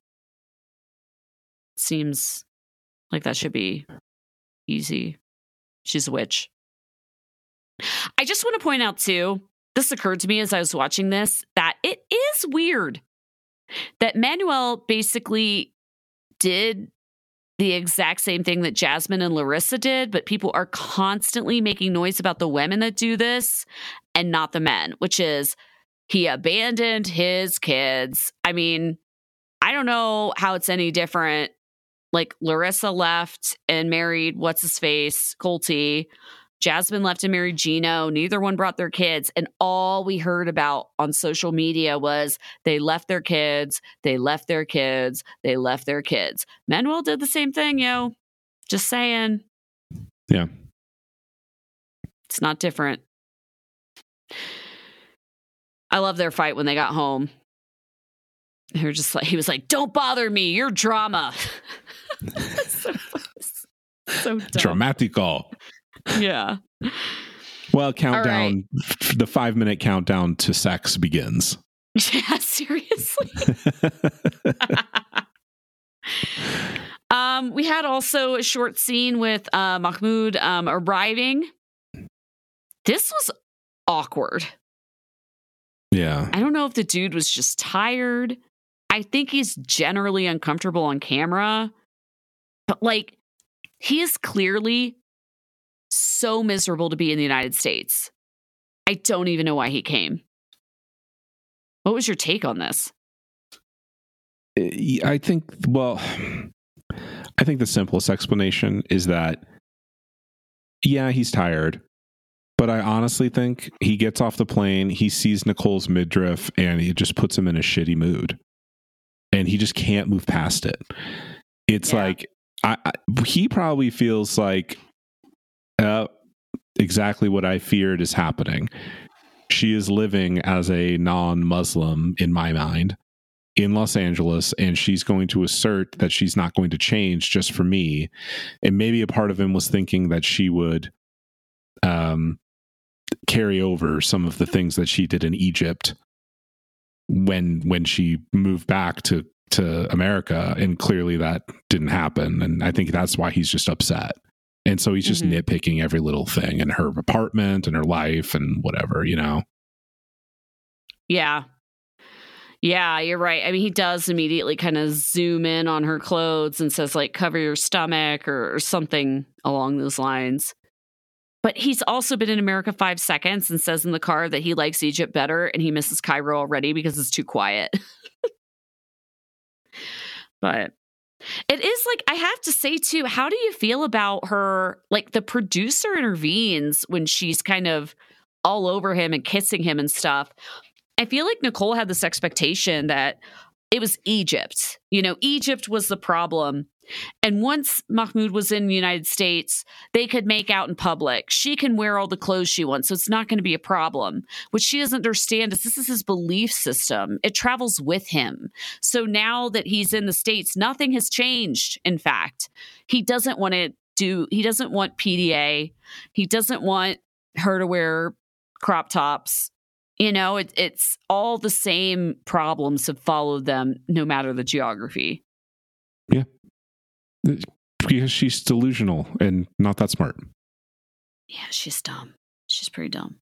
Seems like that should be easy. She's a witch. I just want to point out too, this occurred to me as I was watching this, that it is weird that Manuel basically did the exact same thing that Jasmine and Larissa did, but people are constantly making noise about the women that do this and not the men, which is he abandoned his kids. I mean, I don't know how it's any different. Like, Larissa left and married what's his face, Colty. Jasmine left and married Gino. Neither one brought their kids. And all we heard about on social media was they left their kids, they left their kids, they left their kids. Manuel did the same thing, yo. Just saying.
Yeah.
It's not different. I love their fight when they got home. They were just like, he was like, don't bother me, you're drama. so, so dumb.
Dramatical.
Yeah.
Well, countdown, right. The five minute countdown to sex begins.
Yeah, seriously. um, we had also a short scene with uh, Mahmoud um, arriving. This was awkward.
Yeah.
I don't know if the dude was just tired. I think he's generally uncomfortable on camera. But, like, he is clearly so miserable to be in the United States. I don't even know why he came. What was your take on this?
I think, well, I think the simplest explanation is that, yeah, he's tired. But I honestly think he gets off the plane, he sees Nicole's midriff, and it just puts him in a shitty mood. And he just can't move past it. It's yeah. like, I, I, he probably feels like, uh, exactly what I feared is happening. She is living as a non-Muslim, in my mind, in Los Angeles, and she's going to assert that she's not going to change just for me. And maybe a part of him was thinking that she would um, carry over some of the things that she did in Egypt when when she moved back to to America, and clearly that didn't happen. And I think that's why he's just upset. And so he's just mm-hmm. nitpicking every little thing in her apartment and her life and whatever, you know?
Yeah. Yeah, you're right. I mean, he does immediately kind of zoom in on her clothes and says, like, cover your stomach or, or something along those lines. But he's also been in America five seconds and says in the car that he likes Egypt better and he misses Cairo already because it's too quiet. But it is like, I have to say too, how do you feel about her? Like, the producer intervenes when she's kind of all over him and kissing him and stuff. I feel like Nicole had this expectation that it was Egypt. You know, Egypt was the problem. And once Mahmoud was in the United States, they could make out in public. She can wear all the clothes she wants, so it's not going to be a problem. What she doesn't understand is this is his belief system. It travels with him. So now that he's in the States, nothing has changed, in fact. He doesn't want to do, he doesn't want P D A. He doesn't want her to wear crop tops. You know, it, it's all the same problems have followed them, no matter the geography.
Yeah. Because she's delusional and not that smart.
Yeah, she's dumb. She's pretty dumb.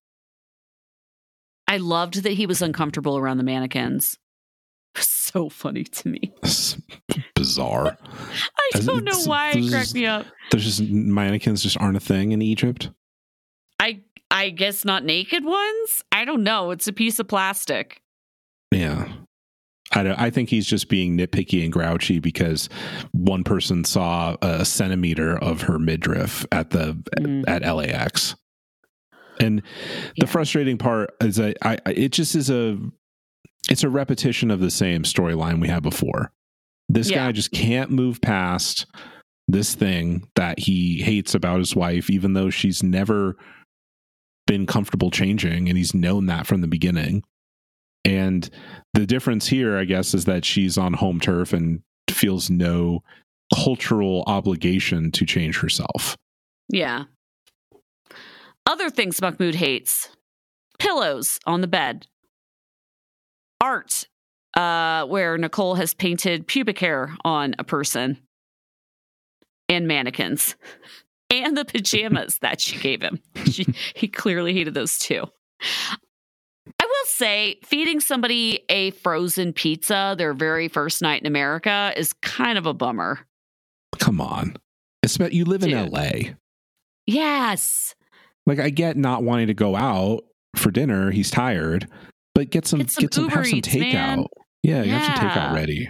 I loved that he was uncomfortable around the mannequins. It was so funny to me.
It's bizarre.
I don't know why it cracked me up.
There's just mannequins just aren't a thing in Egypt.
I I guess not naked ones? I don't know. It's a piece of plastic.
Yeah. I, don't, I think he's just being nitpicky and grouchy because one person saw a centimeter of her midriff at the mm. at L A X. And the yeah. frustrating part is that I, I it just is a it's a repetition of the same storyline we had before. This yeah. guy just can't move past this thing that he hates about his wife, even though she's never been comfortable changing, and he's known that from the beginning. And the difference here, I guess, is that she's on home turf and feels no cultural obligation to change herself.
Yeah. Other things Mahmoud hates: pillows on the bed, art uh, where Nicole has painted pubic hair on a person, and mannequins. And the pajamas that she gave him. She, he clearly hated those too. I will say, feeding somebody a frozen pizza their very first night in America is kind of a bummer.
Come on. It's about, you live
Dude.
in L A.
Yes.
Like, I get not wanting to go out for dinner. He's tired. But get some, get some, get some have some
Eats,
takeout. Man. Yeah, you
yeah.
have some takeout ready.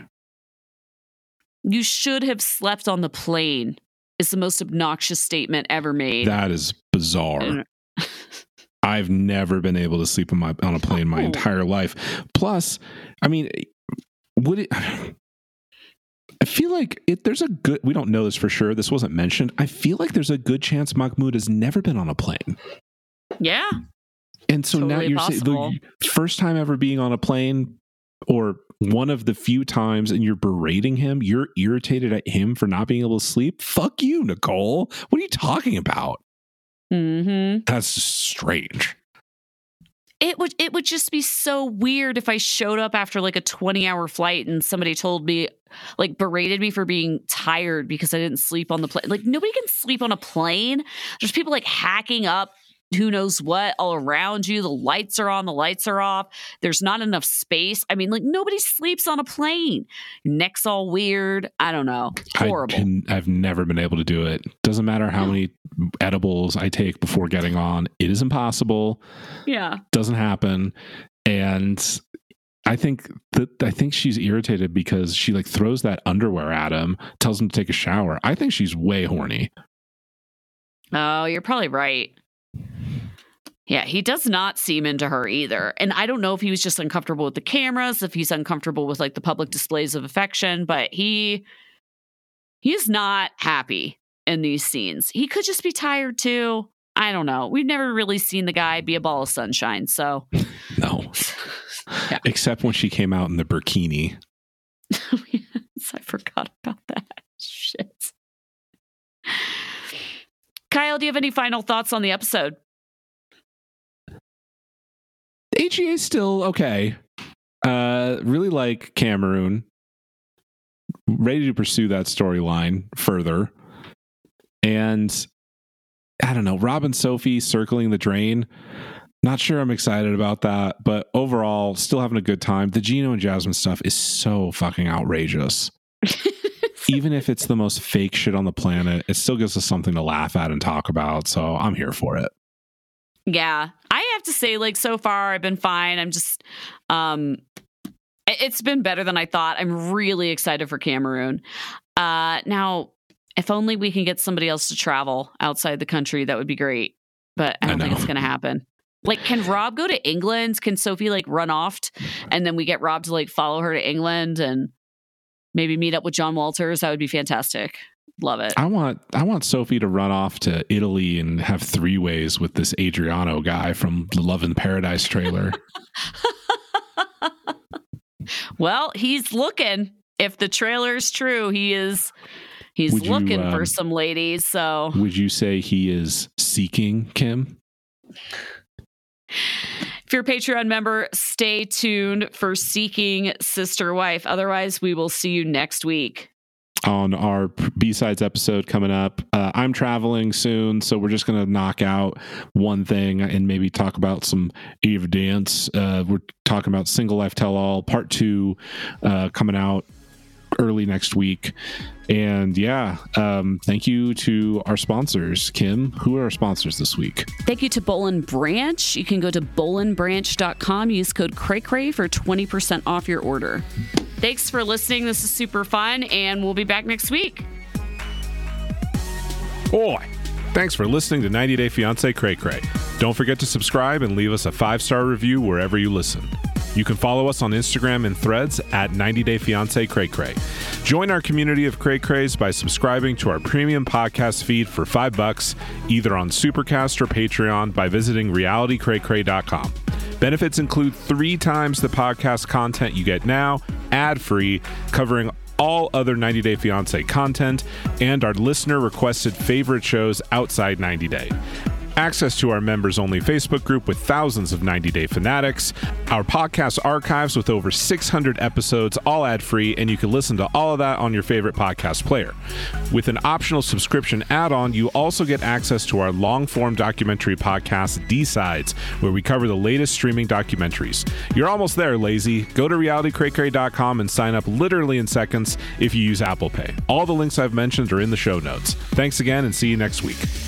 You should have slept on the plane. Is the most obnoxious statement ever made.
That is bizarre. I've never been able to sleep on my on a plane my oh. entire life. Plus, I mean, would it? I feel like it, there's a good. We don't know this for sure. This wasn't mentioned. I feel like there's a good chance Mahmoud has never been on a plane.
Yeah.
And so
totally
now you're saying the first time ever being on a plane, or one of the few times, and you're berating him, you're irritated at him for not being able to sleep. Fuck you, Nicole. What are you talking about?
Mm-hmm.
That's strange.
It would it would just be so weird if I showed up after like a twenty hour flight and somebody told me, like, berated me for being tired because I didn't sleep on the plane. Like, nobody can sleep on a plane. There's people like hacking up who knows what all around you. The lights are on, the lights are off. There's not enough space. I mean, like, nobody sleeps on a plane. Your neck's all weird. I don't know. Horrible.
I, I've never been able to do it. Doesn't matter how many edibles I take before getting on. It is impossible.
Yeah.
Doesn't happen. And I think that I think she's irritated because she like throws that underwear at him, tells him to take a shower. I think she's way horny.
Oh, you're probably right. Yeah, he does not seem into her either. And I don't know if he was just uncomfortable with the cameras, if he's uncomfortable with like the public displays of affection, but he he's not happy in these scenes. He could just be tired too. I don't know. We've never really seen the guy be a ball of sunshine, so
no.
Yeah.
Except when she came out in the burkini.
Yes, I forgot about that. Shit. Kyle, do you have any final thoughts on the episode?
A G A is still okay. Uh, really like Cameroon. Ready to pursue that storyline further. And I don't know, Rob and Sophie circling the drain. Not sure I'm excited about that, but overall, still having a good time. The Gino and Jasmine stuff is so fucking outrageous. Even if it's the most fake shit on the planet, it still gives us something to laugh at and talk about. So I'm here for it.
Yeah. I have to say, like, so far I've been fine. I'm just, um, it's been better than I thought. I'm really excited for Cameroon. Uh, now, if only we can get somebody else to travel outside the country, that would be great. But I don't I think it's going to happen. Like, can Rob go to England? Can Sophie, like, run off and then we get Rob to, like, follow her to England and maybe meet up with John Walters? That would be fantastic. Love it.
I want I want Sophie to run off to Italy and have three ways with this Adriano guy from the Love in Paradise trailer.
Well, he's looking. If the trailer's true, he is he's
Would
looking
you, um,
for some ladies. So
would you say he is seeking, Kim?
If you're a Patreon member, stay tuned for Seeking Sister Wife. Otherwise, we will see you next week.
On our B-Sides episode coming up. Uh, I'm traveling soon, so we're just going to knock out one thing and maybe talk about some evidence. Uh, we're talking about Single Life Tell-All, part two, uh, coming out early next week. And yeah, um, thank you to our sponsors. Kim, who are our sponsors this week?
Thank you to Boll and Branch. You can go to boll and branch dot com, use code CRAYCRAY for twenty percent off your order. Thanks for listening. This is super fun, and we'll be back next week.
Boy, thanks for listening to ninety Day Fiancé Cray Cray. Don't forget to subscribe and leave us a five-star review wherever you listen. You can follow us on Instagram and Threads at ninety Day Fiancé Cray Cray. Join our community of Cray Crays by subscribing to our premium podcast feed for five bucks, either on Supercast or Patreon by visiting reality cray cray dot com. Benefits include three times the podcast content you get now, ad-free, covering all other ninety Day Fiancé content, and our listener-requested favorite shows outside ninety Day. Access to our members-only Facebook group with thousands of ninety Day fanatics, our podcast archives with over six hundred episodes, all ad-free, and you can listen to all of that on your favorite podcast player. With an optional subscription add-on, you also get access to our long-form documentary podcast, D-Sides, where we cover the latest streaming documentaries. You're almost there, lazy. Go to reality cray cray dot com and sign up literally in seconds if you use Apple Pay. All the links I've mentioned are in the show notes. Thanks again, and see you next week.